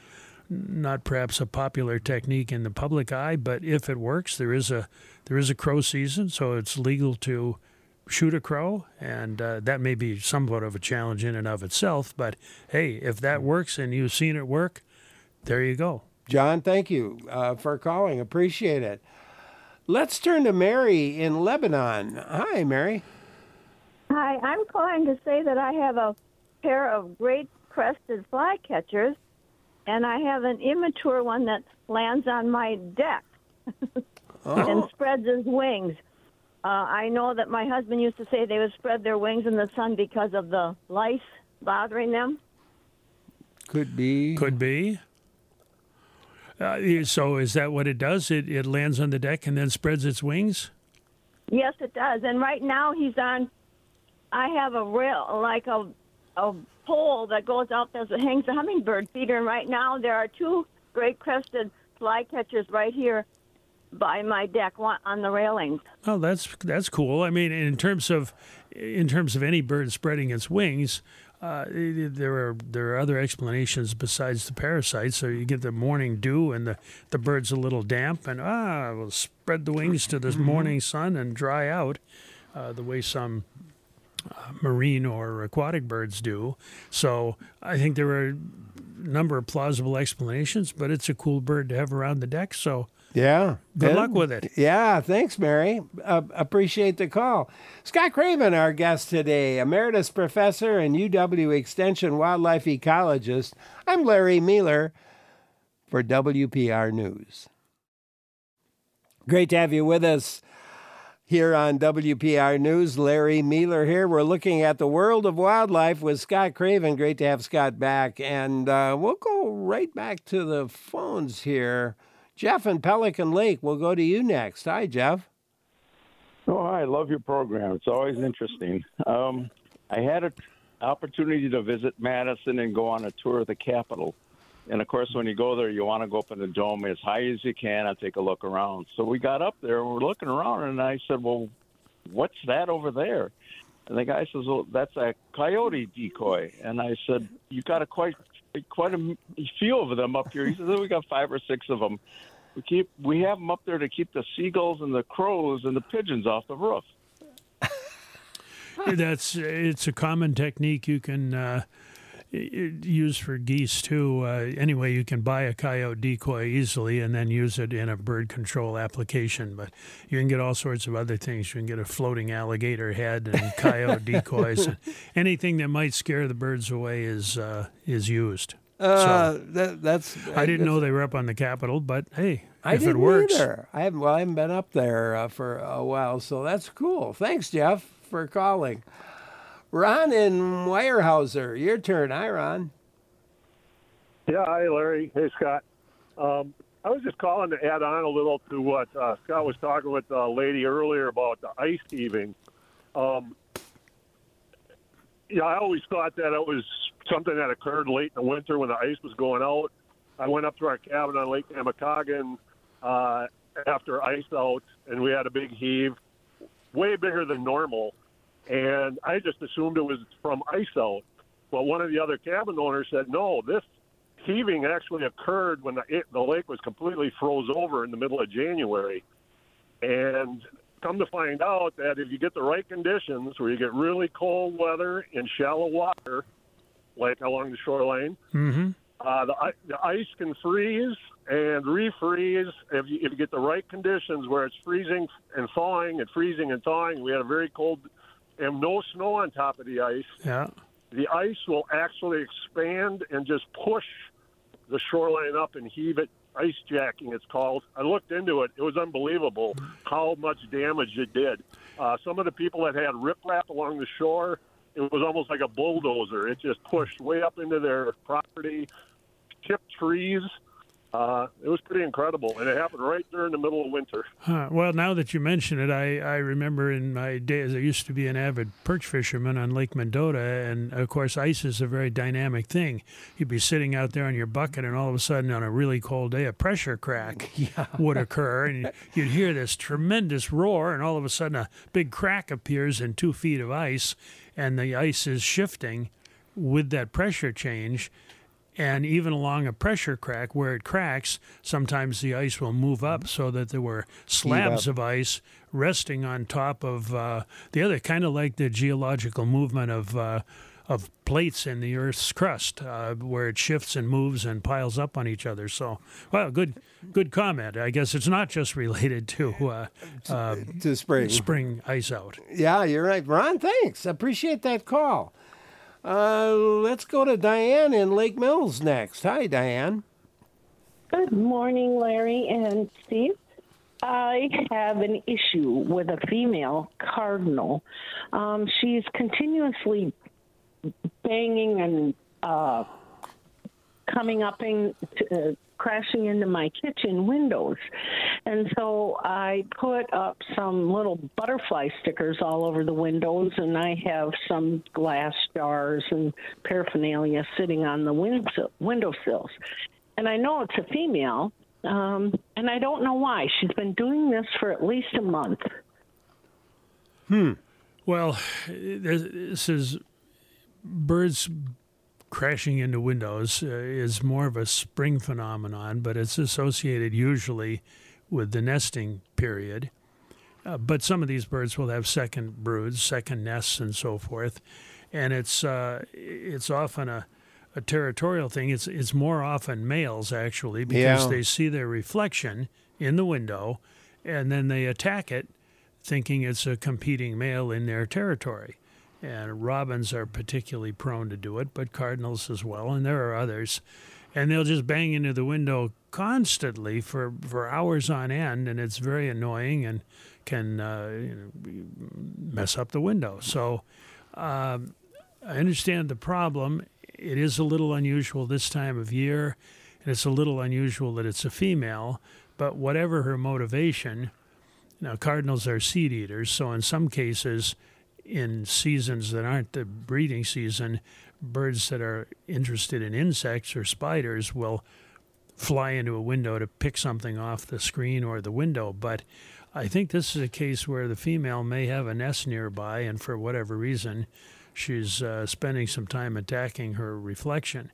not perhaps a popular technique in the public eye, but if it works, there is a there is a crow season, so it's legal to shoot a crow, and uh, that may be somewhat of a challenge in and of itself. But hey, if that works and you've seen it work, there you go. John, thank you uh, for calling. Appreciate it. Let's turn to Mary in Lebanon. Hi, Mary. Hi, I'm calling to say that I have a pair of great crested flycatchers, and I have an immature one that lands on my deck Oh. and spreads his wings. Uh, I know that my husband used to say they would spread their wings in the sun because of the lice bothering them. Could be. Could be. Uh, so is that what it does? It it lands on the deck and then spreads its wings? Yes, it does. And right now he's on, I have a rail, like a, a pole that goes out there that hangs a hummingbird feeder. And right now there are two great crested flycatchers right here by my deck one- on the railings. Oh, that's that's cool. I mean, in terms of in terms of any bird spreading its wings, uh, there are there are other explanations besides the parasites. So you get the morning dew, and the, the bird's a little damp, and ah, we'll spread the wings to the morning sun and dry out, uh, the way some uh, marine or aquatic birds do. So I think there are a number of plausible explanations, but it's a cool bird to have around the deck. So. Yeah. Good And- luck with it. Yeah, thanks, Mary. Uh, appreciate the call. Scott Craven, our guest today, emeritus professor and U W Extension wildlife ecologist. I'm Larry Mealer for W P R News. Great to have you with us here on W P R News. Larry Mealer here. We're looking at the world of wildlife with Scott Craven. Great to have Scott back. And uh, we'll go right back to the phones here. Jeff in Pelican Lake, we'll go to you next. Hi, Jeff. Oh, I love your program. It's always interesting. Um, I had an opportunity to visit Madison and go on a tour of the Capitol. And, of course, when you go there, you want to go up in the dome as high as you can and take a look around. So we got up there, and we're looking around, and I said, well, what's that over there? And the guy says, well, that's a coyote decoy. And I said, you got a quite quite a few of them up here. He says, oh, we got five or six of them. We keep we have them up there to keep the seagulls and the crows and the pigeons off the roof. That's it's a common technique you can uh, use for geese too. Uh, anyway, you can buy a coyote decoy easily and then use it in a bird control application. But you can get all sorts of other things. You can get a floating alligator head and coyote decoys. And anything that might scare the birds away is uh, is used. Uh, so, that, that's. I didn't that's, know they were up on the Capitol, but hey, I if didn't it works. Either. I haven't. Well, I haven't been up there uh, for a while, so that's cool. Thanks, Jeff, for calling. Ron in Weyerhaeuser, your turn. Hi, Ron. Yeah, hi, Larry. Hey, Scott. Um, I was just calling to add on a little to what uh, Scott was talking with the lady earlier about the ice heaving. Um, yeah, I always thought that it was something that occurred late in the winter when the ice was going out. I went up to our cabin on Lake Namakagon uh, after ice out, and we had a big heave, way bigger than normal. And I just assumed it was from ice out. But one of the other cabin owners said, no, this heaving actually occurred when the, it, the lake was completely froze over in the middle of January. And come to find out that if you get the right conditions where you get really cold weather in shallow water, like along the shoreline, Mm-hmm. uh, the, i- the ice can freeze and refreeze if you, if you get the right conditions where it's freezing and thawing and freezing and thawing. We had a very cold and no snow on top of the ice. Yeah. The ice will actually expand and just push the shoreline up and heave it. Ice jacking, it's called. I looked into it. It was unbelievable how much damage it did. Uh, some of the people that had riprap along the shore, it was almost like a bulldozer. It just pushed way up into their property, chipped trees. Uh, it was pretty incredible, and it happened right during the middle of winter. Huh. Well, now that you mention it, I, I remember in my days, I used to be an avid perch fisherman on Lake Mendota, and of course, ice is a very dynamic thing. You'd be sitting out there on your bucket, and all of a sudden, on a really cold day, a pressure crack yeah. would occur, and you'd hear this tremendous roar, and all of a sudden, a big crack appears in two feet of ice, and the ice is shifting with that pressure change. And even along a pressure crack where it cracks, sometimes the ice will move up so that there were slabs of ice resting on top of uh, the other, kind of like the geological movement of uh, of plates in the Earth's crust, uh, where it shifts and moves and piles up on each other. So, well, good good comment. I guess it's not just related to uh, uh, to spring spring ice out. Yeah, you're right, Ron. Thanks. Appreciate that call. Uh, let's go to Diane in Lake Mills next. Hi, Diane. Good morning, Larry and Steve. I have an issue with a female cardinal. Um, she's continuously banging and uh, coming up and uh, crashing into my kitchen windows. And so I put up some little butterfly stickers all over the windows, and I have some glass jars and paraphernalia sitting on the window windowsills. And I know it's a female, um, and I don't know why. She's been doing this for at least a month. Hmm. Well, this is birds crashing into windows uh, is more of a spring phenomenon, but it's associated usually with the nesting period. Uh, but some of these birds will have second broods, second nests, and so forth. And it's uh, it's often a, a territorial thing. It's it's more often males, actually, because Yeah. they see their reflection in the window, and then they attack it, thinking it's a competing male in their territory. And robins are particularly prone to do it, but cardinals as well, and there are others. And they'll just bang into the window constantly for, for hours on end, and it's very annoying and can uh, you know, mess up the window. So um, I understand the problem. It is a little unusual this time of year, and it's a little unusual that it's a female, but whatever her motivation, now cardinals are seed eaters, so in some cases, in seasons that aren't the breeding season, birds that are interested in insects or spiders will fly into a window to pick something off the screen or the window. But I think this is a case where the female may have a nest nearby, and for whatever reason, she's uh, spending some time attacking her reflection.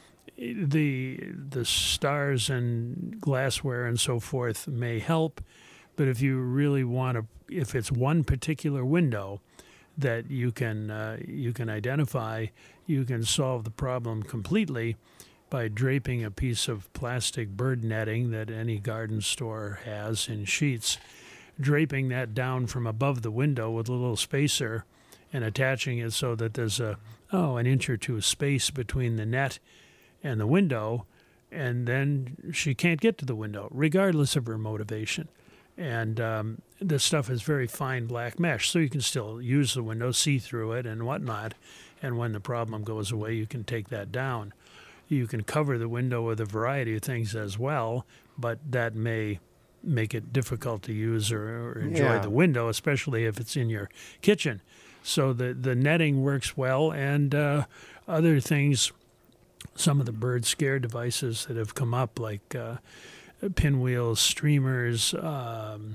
The, the stars and glassware and so forth may help, but if you really want to, if it's one particular window that you can uh, you can identify, you can solve the problem completely by draping a piece of plastic bird netting that any garden store has in sheets, draping that down from above the window with a little spacer and attaching it so that there's a oh an inch or two of space between the net and the window, and then she can't get to the window regardless of her motivation. And um, this stuff is very fine black mesh, so you can still use the window, see through it, and whatnot. And when the problem goes away, you can take that down. You can cover the window with a variety of things as well, but that may make it difficult to use or, or enjoy Yeah. the window, especially if it's in your kitchen. So the, the netting works well, and uh, other things, some of the bird scare devices that have come up, like uh, pinwheels, streamers, um,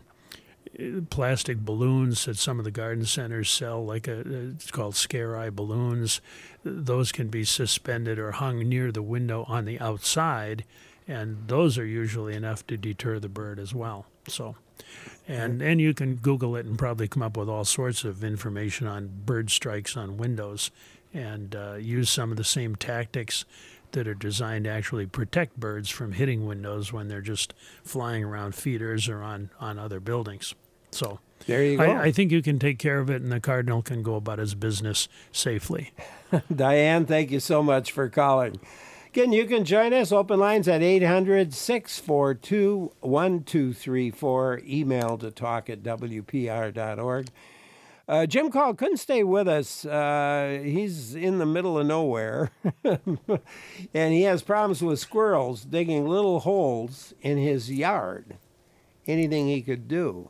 plastic balloons that some of the garden centers sell, like a, it's called Scare Eye balloons. Those can be suspended or hung near the window on the outside, and those are usually enough to deter the bird as well. So, and and you can Google it and probably come up with all sorts of information on bird strikes on windows, and uh, use some of the same tactics that are designed to actually protect birds from hitting windows when they're just flying around feeders or on, on other buildings. So there you go. I, I think you can take care of it, and the cardinal can go about his business safely. Diane, thank you so much for calling. Again, you can join us. Open lines at eight hundred, six four two, one two three four. Email to talk at w p r dot org. Uh, Jim called, couldn't stay with us. Uh, he's in the middle of nowhere, and he has problems with squirrels digging little holes in his yard. Anything he could do.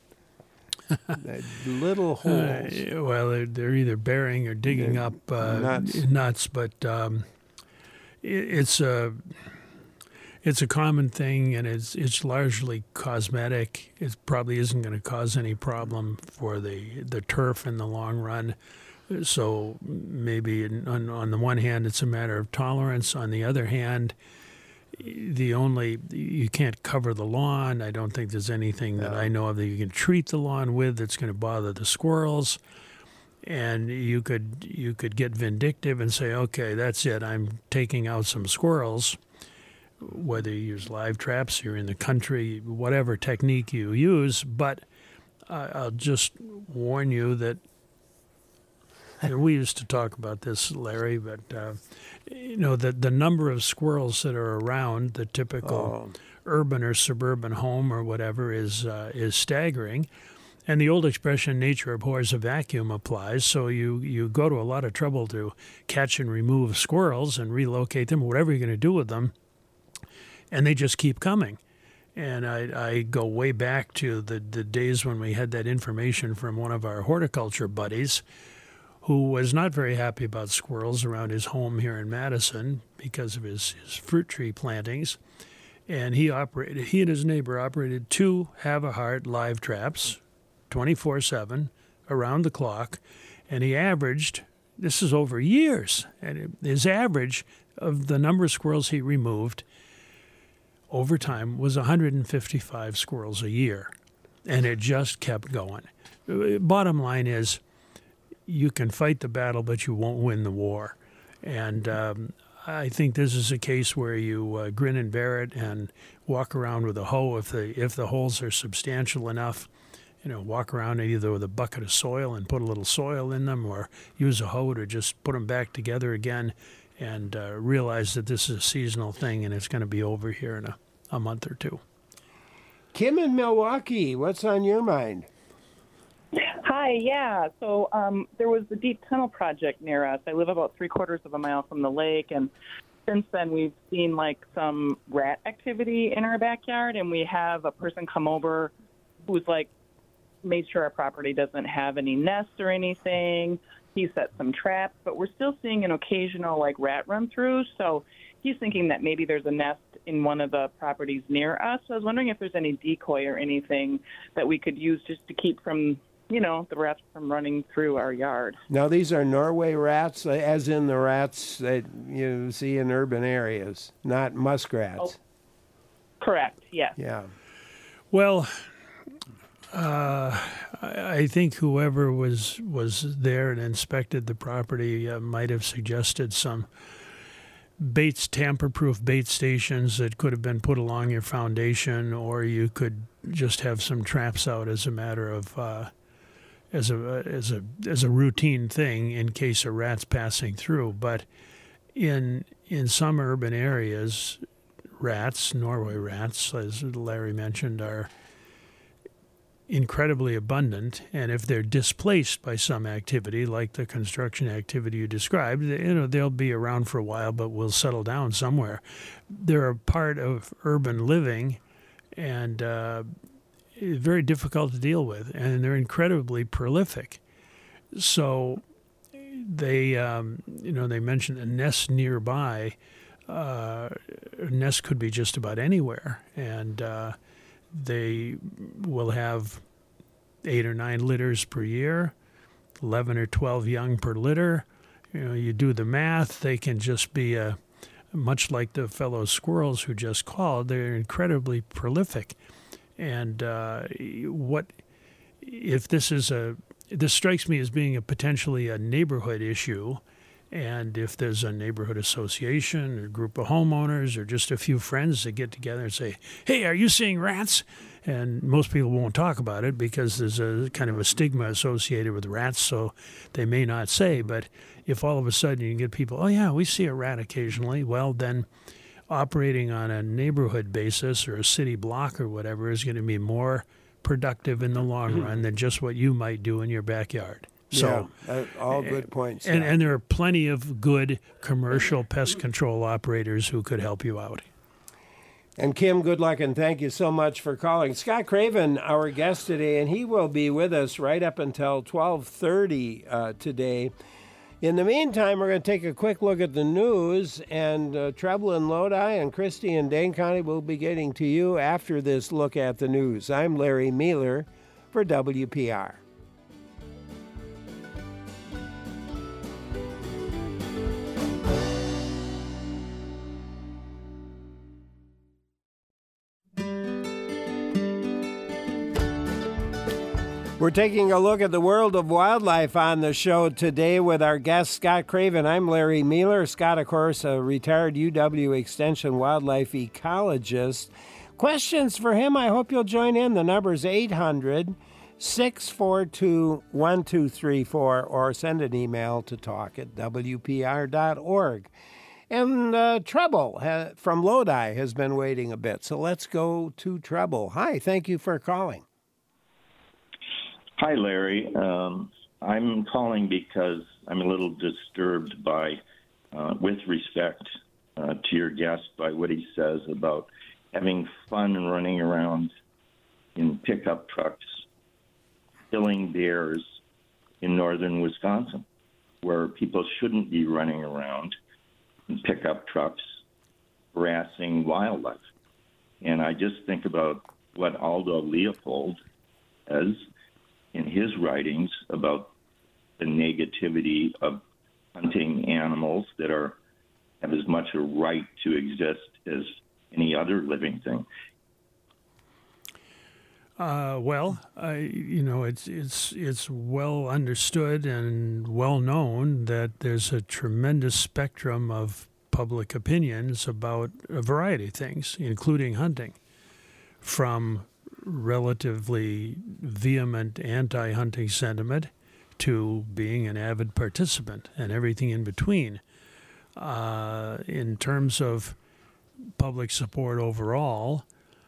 Little holes. Uh, well, they're, they're either burying or digging They're up uh, nuts. nuts, but um, it, it's a it's a common thing, and it's it's largely cosmetic. It probably isn't going to cause any problem for the the turf in the long run. So maybe on, on the one hand, it's a matter of tolerance. On the other hand, the only, you can't cover the lawn. I don't think there's anything that I know of that you can treat the lawn with that's going to bother the squirrels. And you could you could get vindictive and say, okay, that's it. I'm taking out some squirrels. Whether you use live traps, you're in the country, whatever technique you use. But uh, I'll just warn you that, and we used to talk about this, Larry, but uh, you know, the the number of squirrels that are around the typical oh. urban or suburban home or whatever is uh, is staggering. And the old expression, nature abhors a vacuum, applies. So you, you go to a lot of trouble to catch and remove squirrels and relocate them, whatever you're going to do with them, and they just keep coming. And I, I go way back to the, the days when we had that information from one of our horticulture buddies who was not very happy about squirrels around his home here in Madison because of his, his fruit tree plantings. And he operated, he and his neighbor operated two Have-A-Heart live traps, twenty-four seven, around the clock, and he averaged, this is over years, and his average of the number of squirrels he removed over time was one hundred fifty-five squirrels a year, and it just kept going. Bottom line is, you can fight the battle, but you won't win the war. And um, I think this is a case where you uh, grin and bear it and walk around with a hoe if the, if the holes are substantial enough. You know, walk around either with a bucket of soil and put a little soil in them, or use a hoe to just put them back together again, and uh, realize that this is a seasonal thing and it's going to be over here in a, a month or two. Kim in Milwaukee, what's on your mind? Hi, yeah. So um, there was the Deep Tunnel Project near us. I live about three quarters of a mile from the lake, and since then we've seen like some rat activity in our backyard, and we have a person come over who's like, made sure our property doesn't have any nests or anything. He set some traps, but we're still seeing an occasional like rat run through. So he's thinking that maybe there's a nest in one of the properties near us. So I was wondering if there's any decoy or anything that we could use just to keep from, you know, the rats from running through our yard. Now, these are Norway rats, as in the rats that you see in urban areas, not muskrats. Oh, correct, yes. Yeah. Well, Uh, I think whoever was was there and inspected the property uh, might have suggested some baits, tamper-proof bait stations that could have been put along your foundation, or you could just have some traps out as a matter of uh, as a as a as a routine thing in case a rat's passing through. But in in some urban areas, rats, Norway rats, as Larry mentioned, are incredibly abundant, and if they're displaced by some activity like the construction activity you described, you know, they'll be around for a while but will settle down somewhere. They're a part of urban living, and uh, very difficult to deal with, and they're incredibly prolific. So they, um, you know, they mentioned a nest nearby. Uh, a nest could be just about anywhere, and uh, they will have eight or nine litters per year, eleven or twelve young per litter. You know, you do the math, they can just be a, much like the fellow squirrels who just called, they're incredibly prolific. And uh, what, if this is a, this strikes me as being a potentially a neighborhood issue. And if there's a neighborhood association or group of homeowners or just a few friends that get together and say, hey, are you seeing rats? And most people won't talk about it because there's a kind of a stigma associated with rats, so they may not say. But if all of a sudden you get people, oh, yeah, we see a rat occasionally, well, then operating on a neighborhood basis or a city block or whatever is going to be more productive in the long run than just what you might do in your backyard. So, yeah, uh, all good points. And, yeah. and there are plenty of good commercial pest control operators who could help you out. And Kim, good luck, and thank you so much for calling. Scott Craven, our guest today, and he will be with us right up until twelve thirty uh, today. In the meantime, we're going to take a quick look at the news, and uh, Treble in Lodi and Christy in Dane County will be getting to you after this look at the news. I'm Larry Mueller for W P R. We're taking a look at the world of wildlife on the show today with our guest, Scott Craven. I'm Larry Mealer. Scott, of course, a retired U W Extension wildlife ecologist. Questions for him? I hope you'll join in. The number is eight hundred, six four two, one two three four or send an email to talk at W P R dot org. And uh, Treble ha- from Lodi has been waiting a bit, so let's go to Treble. Hi, thank you for calling. Hi, Larry. Um, I'm calling because I'm a little disturbed by, uh, with respect uh, to your guest, by what he says about having fun running around in pickup trucks, killing bears in northern Wisconsin, where people shouldn't be running around in pickup trucks harassing wildlife. And I just think about what Aldo Leopold says in his writings about the negativity of hunting animals that are have as much a right to exist as any other living thing. Uh, well, I, you know, it's it's it's well understood and well known that there's a tremendous spectrum of public opinions about a variety of things, including hunting, from relatively vehement anti-hunting sentiment to being an avid participant and everything in between. Uh, in terms of public support overall,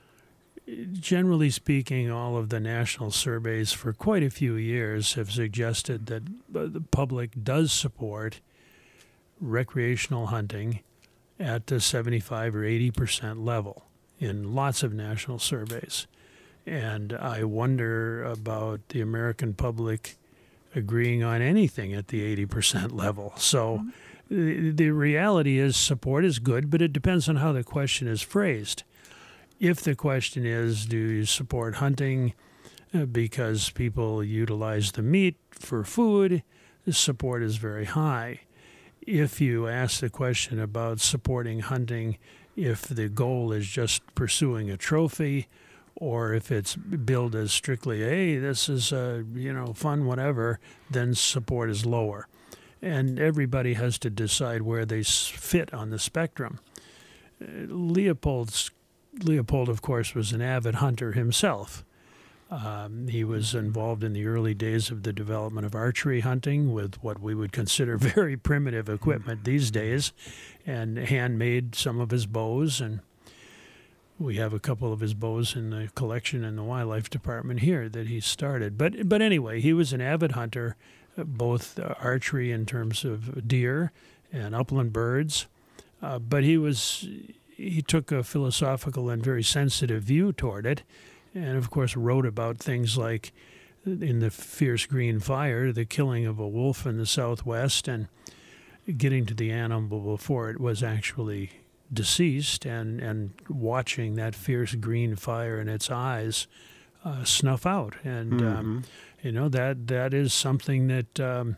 generally speaking, all of the national surveys for quite a few years have suggested that the public does support recreational hunting at the seventy-five or eighty percent level in lots of national surveys. And I wonder about the American public agreeing on anything at the eighty percent level. So the, the reality is support is good, but it depends on how the question is phrased. If the question is, do you support hunting because people utilize the meat for food, the support is very high. If you ask the question about supporting hunting if the goal is just pursuing a trophy, or if it's billed as strictly, hey, this is, uh, you know, fun, whatever, then support is lower. And everybody has to decide where they fit on the spectrum. Uh, Leopold's, Leopold, of course, was an avid hunter himself. Um, he was involved in the early days of the development of archery hunting with what we would consider very primitive equipment these days, and handmade some of his bows, and we have a couple of his bows in the collection in the wildlife department here that he started. But but anyway, he was an avid hunter, both archery in terms of deer and upland birds. Uh, but he was he took a philosophical and very sensitive view toward it, and of course wrote about things like in the Fierce Green Fire, the killing of a wolf in the Southwest and getting to the animal before it was actually deceased, and, and watching that fierce green fire in its eyes uh, snuff out. And, mm-hmm. um, you know, that that is something that um,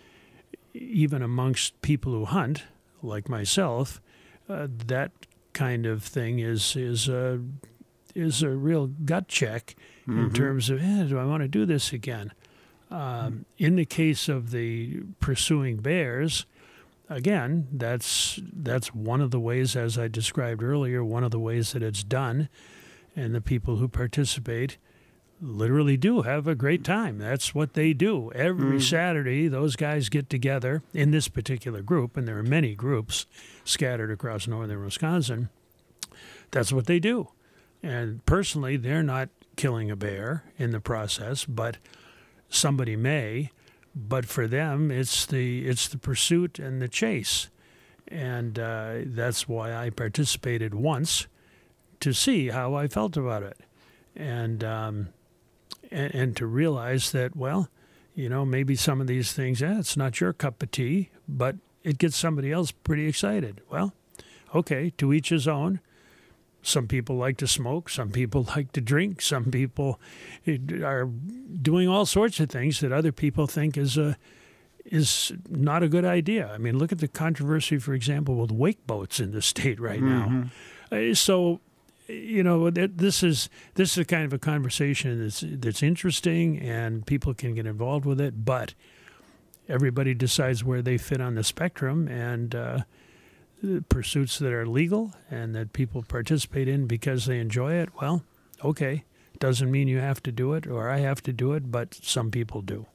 even amongst people who hunt, like myself, uh, that kind of thing is is a, is a real gut check mm-hmm. in terms of, eh, do I want to do this again? Um, mm-hmm. In the case of the pursuing bears, again, that's that's one of the ways, as I described earlier, one of the ways that it's done, and the people who participate literally do have a great time. That's what they do. Every mm. Saturday, those guys get together in this particular group, and there are many groups scattered across northern Wisconsin. That's what they do. And personally, they're not killing a bear in the process, but somebody may. But for them, it's the it's the pursuit and the chase, and uh, that's why I participated once to see how I felt about it, and, um, and and to realize that, well, you know, maybe some of these things, eh, it's not your cup of tea, but it gets somebody else pretty excited. Well, okay, to each his own. Some people like to smoke. Some people like to drink. Some people are doing all sorts of things that other people think is a is not a good idea. I mean, look at the controversy, for example, with wake boats in the state right mm-hmm. now. Uh, so you know, this is this is kind of a conversation that's that's interesting, and people can get involved with it. But everybody decides where they fit on the spectrum, and uh, pursuits that are legal and that people participate in because they enjoy it. Well, okay, doesn't mean you have to do it, or I have to do it, but some people do.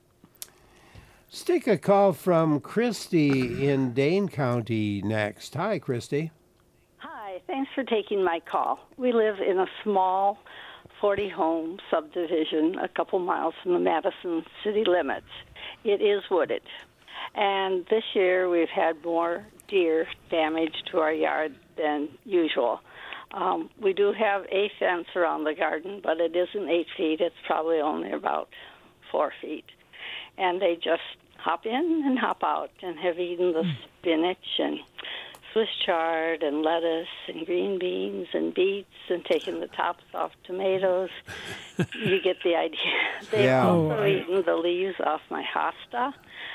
Let's take a call from Christy in Dane County next. Hi, Christy. Hi, thanks for taking my call. We live in a small forty-home subdivision a couple miles from the Madison city limits. It is wooded, and this year we've had more deer damage to our yard than usual. Um, we do have a fence around the garden, but it isn't eight feet. It's probably only about four feet. And they just hop in and hop out and have eaten the spinach and Swiss chard and lettuce and green beans and beets and taken the tops off tomatoes. You get the idea. They've Yeah. also Oh, I- eaten the leaves off my hosta,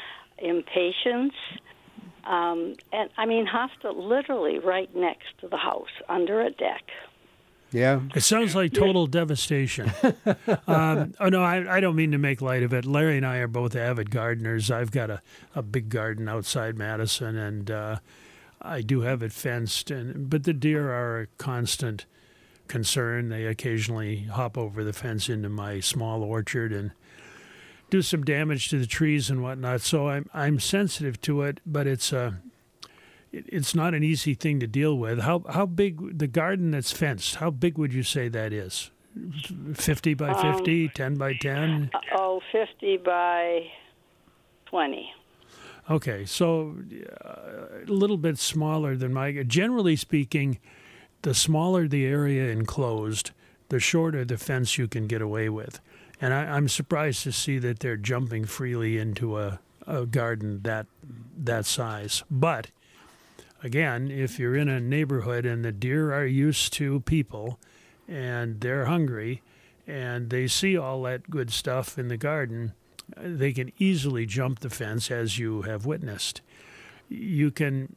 impatiens. Um, and, I mean, hosta literally right next to the house, under a deck. Yeah. It sounds like total devastation. um, oh, no, I, I don't mean to make light of it. Larry and I are both avid gardeners. I've got a, a big garden outside Madison, and uh, I do have it fenced. And but the deer are a constant concern. They occasionally hop over the fence into my small orchard and do some damage to the trees and whatnot. So I'm I'm sensitive to it, but it's a it, it's not an easy thing to deal with. How how big the garden that's fenced? How big would you say that is? Fifty by fifty, Um, ten by ten. Oh, fifty by twenty. Okay, so uh, a little bit smaller than my. Generally speaking, the smaller the area enclosed, the shorter the fence you can get away with. And I, I'm surprised to see that they're jumping freely into a, a garden that that size. But again, if you're in a neighborhood and the deer are used to people and they're hungry and they see all that good stuff in the garden, they can easily jump the fence, as you have witnessed. You can,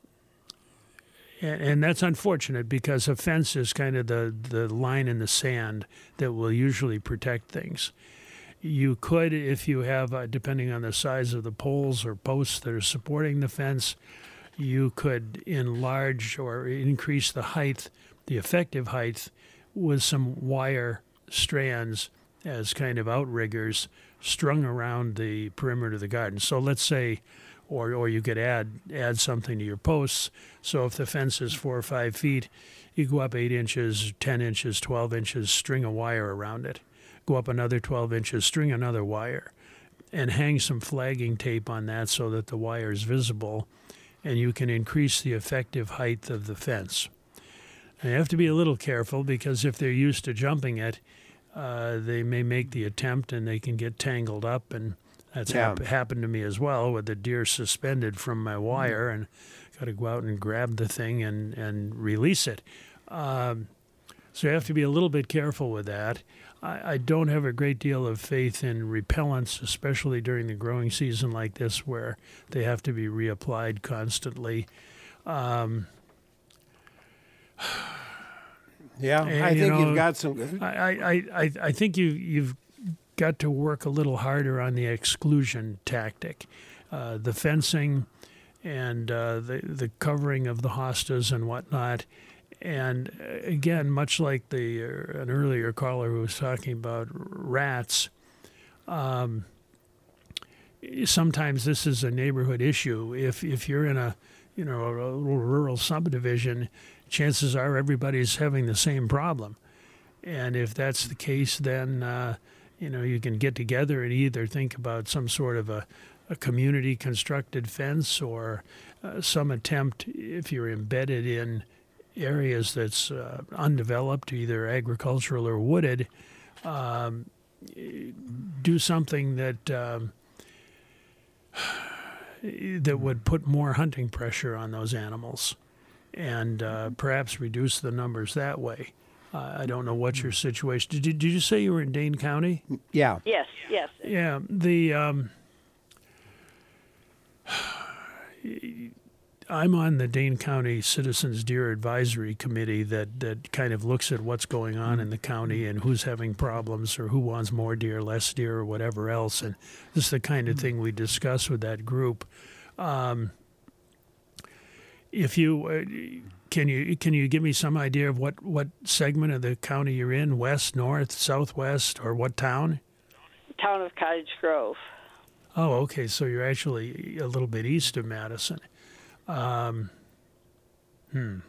and, and that's unfortunate because a fence is kind of the, the line in the sand that will usually protect things. You could, if you have, uh, depending on the size of the poles or posts that are supporting the fence, you could enlarge or increase the height, the effective height, with some wire strands as kind of outriggers strung around the perimeter of the garden. So let's say, or or you could add add something to your posts. So if the fence is four or five feet, you go up eight inches, ten inches, twelve inches, string a wire around it. Go up another twelve inches, string another wire, and hang some flagging tape on that so that the wire is visible, and you can increase the effective height of the fence. And you have to be a little careful because if they're used to jumping it, uh, they may make the attempt and they can get tangled up, and that's Yeah. hap- happened to me as well with the deer suspended from my wire, and got to go out and grab the thing and, and release it. Um, so you have to be a little bit careful with that. I, I don't have a great deal of faith in repellents, especially during the growing season like this where they have to be reapplied constantly. Um, Yeah, And, I you think know, you've got some. I, I, I, I think you, you've got to work a little harder on the exclusion tactic. Uh, the fencing and uh, the, the covering of the hostas and whatnot. And uh, again, much like the uh, an earlier caller who was talking about rats, um, sometimes this is a neighborhood issue. If if you're in a you know a little rural subdivision, chances are everybody's having the same problem. And if that's the case, then uh, you know you can get together and either think about some sort of a, a community constructed fence or uh, some attempt, if you're embedded in areas that's uh, undeveloped, either agricultural or wooded, um, do something that um, that would put more hunting pressure on those animals, and uh, perhaps reduce the numbers that way. Uh, I don't know what your situation. Did you, did you say you were in Dane County? Yeah. Yes, yes. Yeah. The um, I'm on the Dane County Citizens Deer Advisory Committee that, that kind of looks at what's going on in the county and who's having problems or who wants more deer, less deer, or whatever else. And this is the kind of thing we discuss with that group. Um, if you uh, can you can you give me some idea of what, what segment of the county you're in? West, north, southwest, or what town? Town of Cottage Grove. Oh, okay. So you're actually a little bit east of Madison. Um, hmm.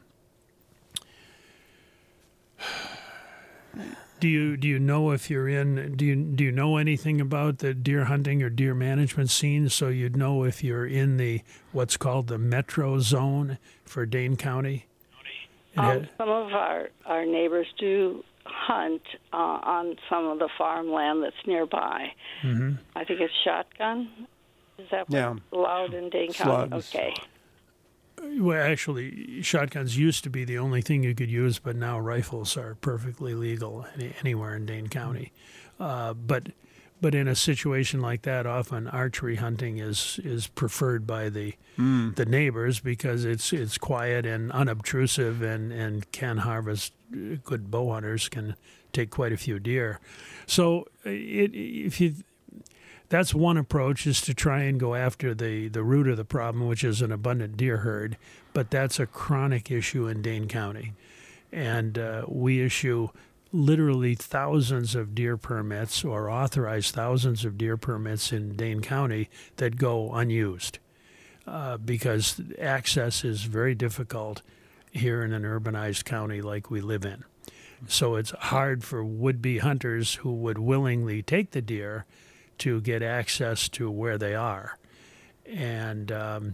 Do you do you know if you're in? Do you do you know anything about the deer hunting or deer management scene? So you'd know if you're in the what's called the metro zone for Dane County. Um, some of our, our neighbors do hunt uh, on some of the farmland that's nearby. Mm-hmm. I think it's shotgun. Is that what's Yeah. allowed in Dane County? Slugs. Okay. Well, actually, shotguns used to be the only thing you could use, but now rifles are perfectly legal any, anywhere in Dane County. Uh, but but in a situation like that, often archery hunting is is preferred by the Mm. the neighbors because it's it's quiet and unobtrusive and, and can harvest. Good bow hunters can take quite a few deer. So it, if you that's one approach, is to try and go after the, the root of the problem, which is an abundant deer herd. But that's a chronic issue in Dane County. And uh, we issue literally thousands of deer permits or authorize thousands of deer permits in Dane County that go unused uh, because access is very difficult here in an urbanized county like we live in. So it's hard for would-be hunters who would willingly take the deer to get access to where they are. And um,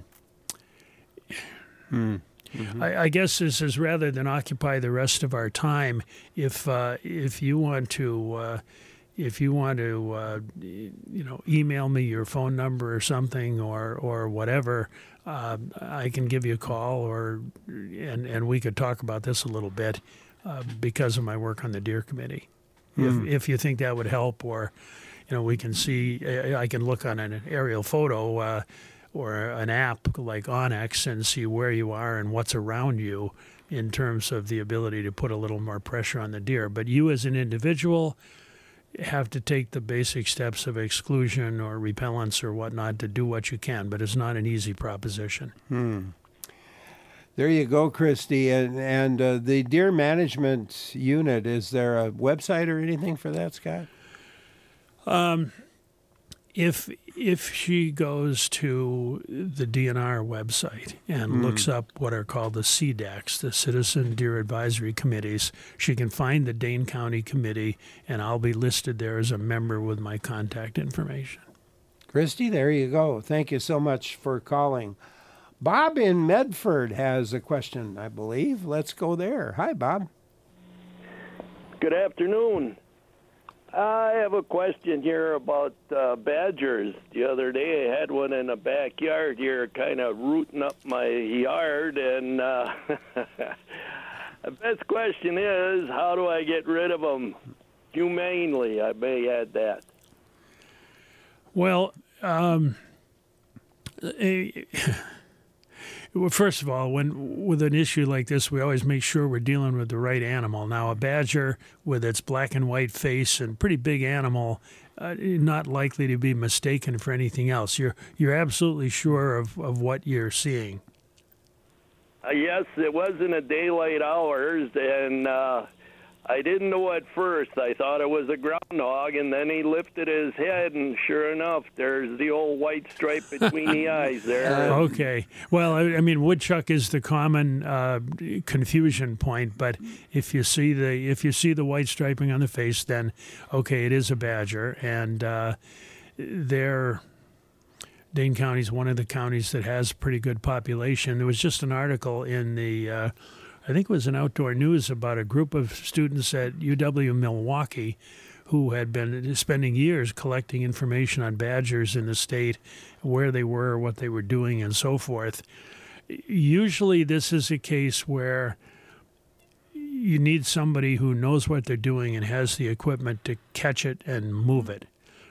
Mm. Mm-hmm. I, I guess this is rather than occupy the rest of our time, if uh, if you want to uh, if you want to uh, you know email me your phone number or something or or whatever, uh, I can give you a call or and and we could talk about this a little bit uh, because of my work on the deer committee. Mm. If if you think that would help, or you know we can see, I can look on an aerial photo. Uh, or an app like Onyx and see where you are and what's around you in terms of the ability to put a little more pressure on the deer. But you as an individual have to take the basic steps of exclusion or repellents or whatnot to do what you can, but it's not an easy proposition. Hmm. There you go, Christy. And, and uh, the deer management unit, is there a website or anything for that, Scott? Um, if if she goes to the D N R website and Mm. looks up what are called the C D A Cs, the Citizen Deer Advisory Committees, she can find the Dane County Committee, and I'll be listed there as a member with my contact information. Christy, there you go. Thank you so much for calling. Bob in Medford has a question, I believe. Let's go there. Hi, Bob. Good afternoon. I have a question here about uh, badgers. The other day I had one in the backyard here kind of rooting up my yard, and uh, the best question is, how do I get rid of them humanely? I may add that. Well, um, eh, well, first of all, when with an issue like this, we always make sure we're dealing with the right animal. Now, a badger with its black and white face and pretty big animal, uh, not likely to be mistaken for anything else. You're you're absolutely sure of, of what you're seeing. Uh, yes, it was in the daylight hours, and uh, I didn't know at first. I thought it was a groundhog, and then he lifted his head, and sure enough, there's the old white stripe between the eyes there. Okay. Well, I, I mean, woodchuck is the common uh, confusion point, but if you see the if you see the white striping on the face, then okay, it is a badger, and uh, they're. Dane County is one of the counties that has a pretty good population. There was just an article in the, uh, I think it was in Outdoor News, about a group of students at U W Milwaukee who had been spending years collecting information on badgers in the state, where they were, what they were doing, and so forth. Usually this is a case where you need somebody who knows what they're doing and has the equipment to catch it and move it.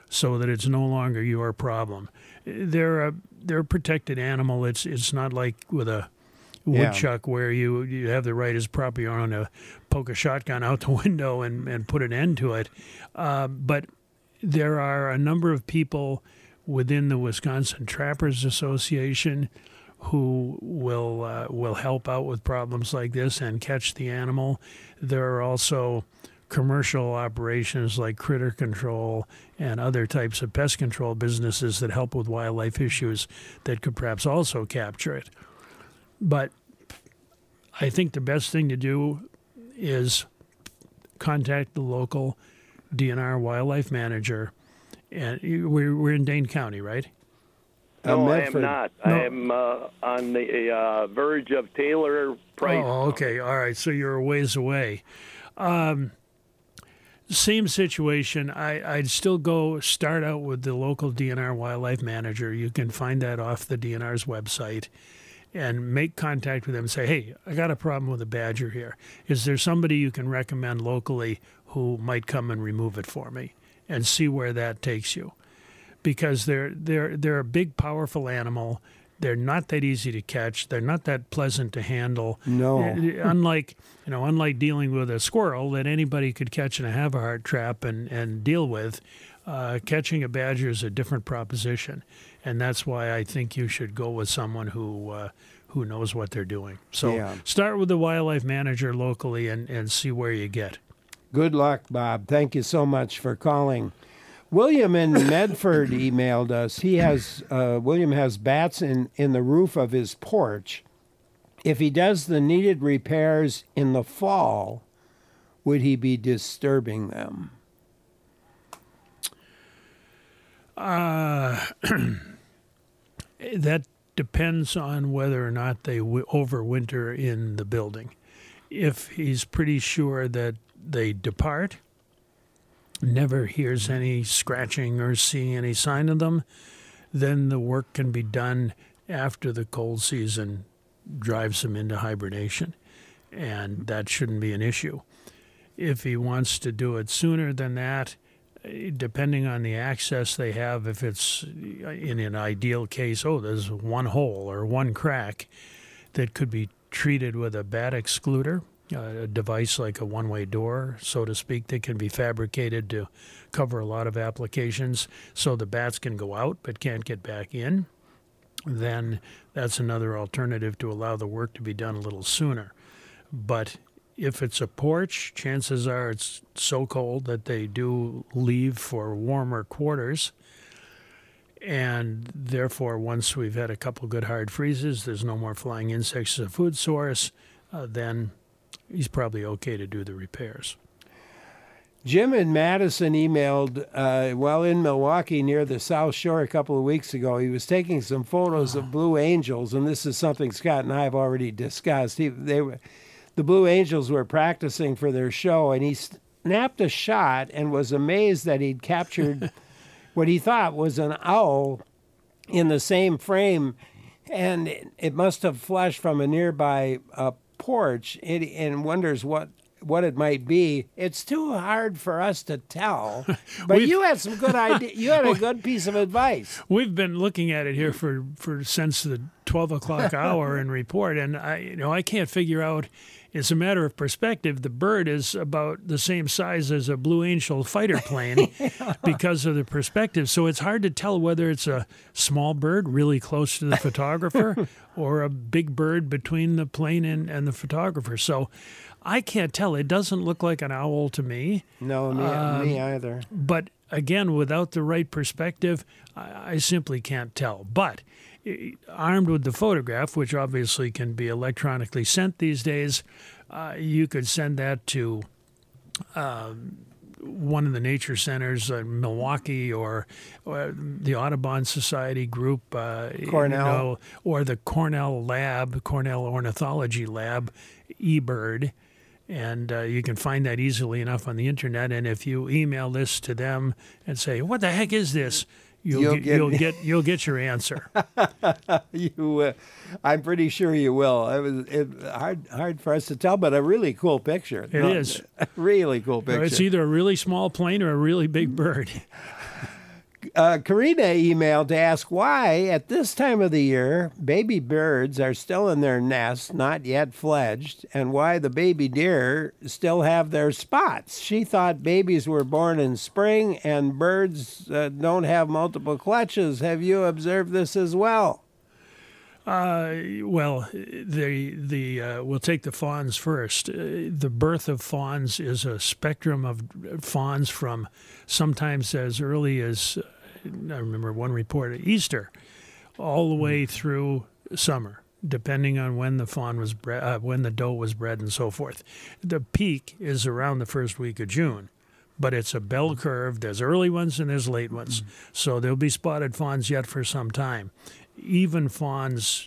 so that it's no longer your problem. They're a they're a protected animal. It's it's not like with a woodchuck where you you have the right as property owner to poke a shotgun out the window and, and put an end to it. Uh, but there are a number of people within the Wisconsin Trappers Association who will uh, will help out with problems like this and catch the animal. There are also commercial operations like Critter Control and other types of pest control businesses that help with wildlife issues that could perhaps also capture it. But I think the best thing to do is contact the local D N R wildlife manager. And you- we're, we're in Dane County, right? No, Uh, I am Medford. not. No. I am uh, on the uh, verge of Taylor Price. Oh, okay. All right. So you're a ways away. Um, same situation. I, I'd still go start out with the local D N R wildlife manager. You can find that off the D N R's website and make contact with them and say, hey, I got a problem with a badger here. Is there somebody you can recommend locally who might come and remove it for me? And see where that takes you. Because they're they're they're a big, powerful animal. They're not that easy to catch. They're not that pleasant to handle. No. Uh, unlike you know, unlike dealing with a squirrel that anybody could catch in a have-a-heart trap and and deal with, uh, catching a badger is a different proposition, and that's why I think you should go with someone who uh, who knows what they're doing. So Yeah. start with the wildlife manager locally and and see where you get. Good luck, Bob. Thank you so much for calling. William in Medford emailed us. He has uh, William has bats in, in the roof of his porch. If he does the needed repairs in the fall, would he be disturbing them? Uh, that depends on whether or not they w- overwinter in the building. If he's pretty sure that they depart, never hears any scratching or seeing any sign of them, then the work can be done after the cold season drives them into hibernation, and that shouldn't be an issue. If he wants to do it sooner than that, eh, depending on the access they have, if it's in an ideal case, oh, there's one hole or one crack that could be treated with a bat excluder, a device like a one-way door, so to speak, that can be fabricated to cover a lot of applications so the bats can go out but can't get back in, then that's another alternative to allow the work to be done a little sooner. But if it's a porch, chances are it's so cold that they do leave for warmer quarters. And therefore, once we've had a couple good hard freezes, there's no more flying insects as a food source, uh, then he's probably okay to do the repairs. Jim in Madison emailed, uh, while in Milwaukee near the South Shore a couple of weeks ago, he was taking some photos of Blue Angels, and this is something Scott and I have already discussed. He, they were, the Blue Angels were practicing for their show, and he snapped a shot and was amazed that he'd captured what he thought was an owl in the same frame, and it, it must have flashed from a nearby uh, porch, it, and wonders what what it might be. It's too hard for us to tell. But We've- you had some good idea. You had a good piece of advice. We've been looking at it here for, for since the twelve o'clock hour and report, and I you know I can't figure out. It's a matter of perspective. The bird is about the same size as a Blue Angel fighter plane because of the perspective. So it's hard to tell whether it's a small bird really close to the photographer or a big bird between the plane and, and the photographer. So I can't tell. It doesn't look like an owl to me. No, me, Um, me either. But again, without the right perspective, I, I simply can't tell. But eh, armed with the photograph, which obviously can be electronically sent these days, uh, you could send that to um, one of the nature centers in Milwaukee or, or the Audubon Society group, uh, Cornell. you know, or the Cornell Lab, Cornell Ornithology Lab, eBird. And uh, you can find that easily enough on the internet. And if you email this to them and say, "What the heck is this?" You'll, You'll get, get- you'll get you'll get your answer. you, uh, I'm pretty sure you will. It was it, hard hard for us to tell, but a really cool picture. It is. A really cool picture. It's either a really small plane or a really big bird. uh, Karina emailed to ask why, at this time of the year, baby birds are still in their nests, not yet fledged, and why the baby deer still have their spots. She thought babies were born in spring and birds uh, don't have multiple clutches. Have you observed this as well? Uh, well, the the uh, we'll take the fawns first. Uh, the birth of fawns is a spectrum of fawns from sometimes as early as uh, I remember one report at Easter, all the way through summer, depending on when the fawn was bred, uh, when the doe was bred, and so forth. The peak is around the first week of June. But it's a bell curve. There's early ones and there's late ones. Mm-hmm. So there'll be spotted fawns yet for some time. Even fawns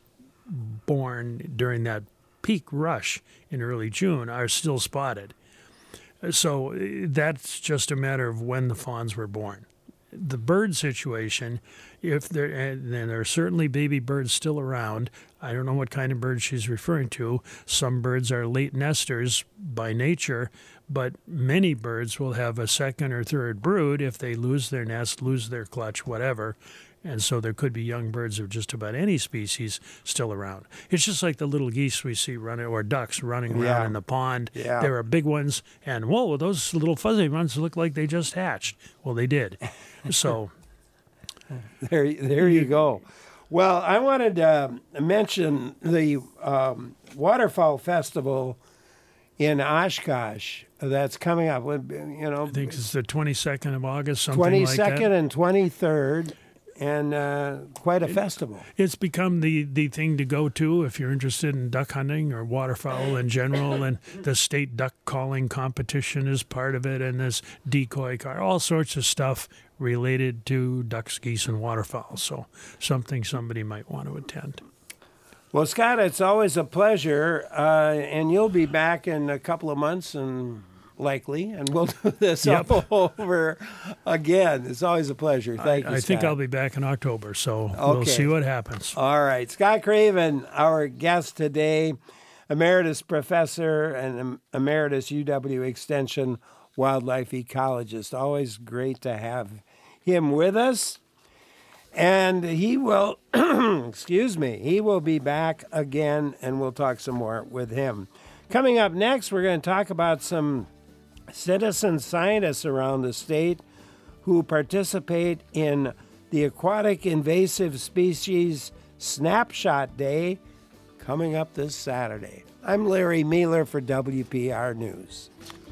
born during that peak rush in early June are still spotted. So that's just a matter of when the fawns were born. The bird situation, if there, and there are certainly baby birds still around. I don't know what kind of bird she's referring to. Some birds are late nesters by nature, but many birds will have a second or third brood if they lose their nest, lose their clutch, whatever. And so there could be young birds of just about any species still around. It's just like the little geese we see running, or ducks running around Yeah. in the pond. Yeah. There are big ones, and whoa, those little fuzzy ones look like they just hatched. Well, they did. So there, there you go. Well, I wanted to mention the um, Waterfowl Festival in Oshkosh that's coming up. You know, I think it's the twenty-second of August, something like that. twenty-second and twenty-third. And uh, quite a festival. It's become the, the thing to go to if you're interested in duck hunting or waterfowl in general. And the state duck calling competition is part of it, and this decoy car, all sorts of stuff related to ducks, geese, and waterfowl. So something somebody might want to attend. Well, Scott, it's always a pleasure, uh, and you'll be back in a couple of months, and likely, and we'll do this Yep. all over again. It's always a pleasure. Thank I, you, I Scott. think I'll be back in October, so we'll Okay. see what happens. All right. Scott Craven, our guest today, emeritus professor and em- emeritus U W Extension wildlife ecologist. Always great to have him with us. And he will, excuse me, he will be back again, and we'll talk some more with him. Coming up next, we're going to talk about some citizen scientists around the state who participate in the Aquatic Invasive Species Snapshot Day coming up this Saturday. I'm Larry Mealer for W P R News.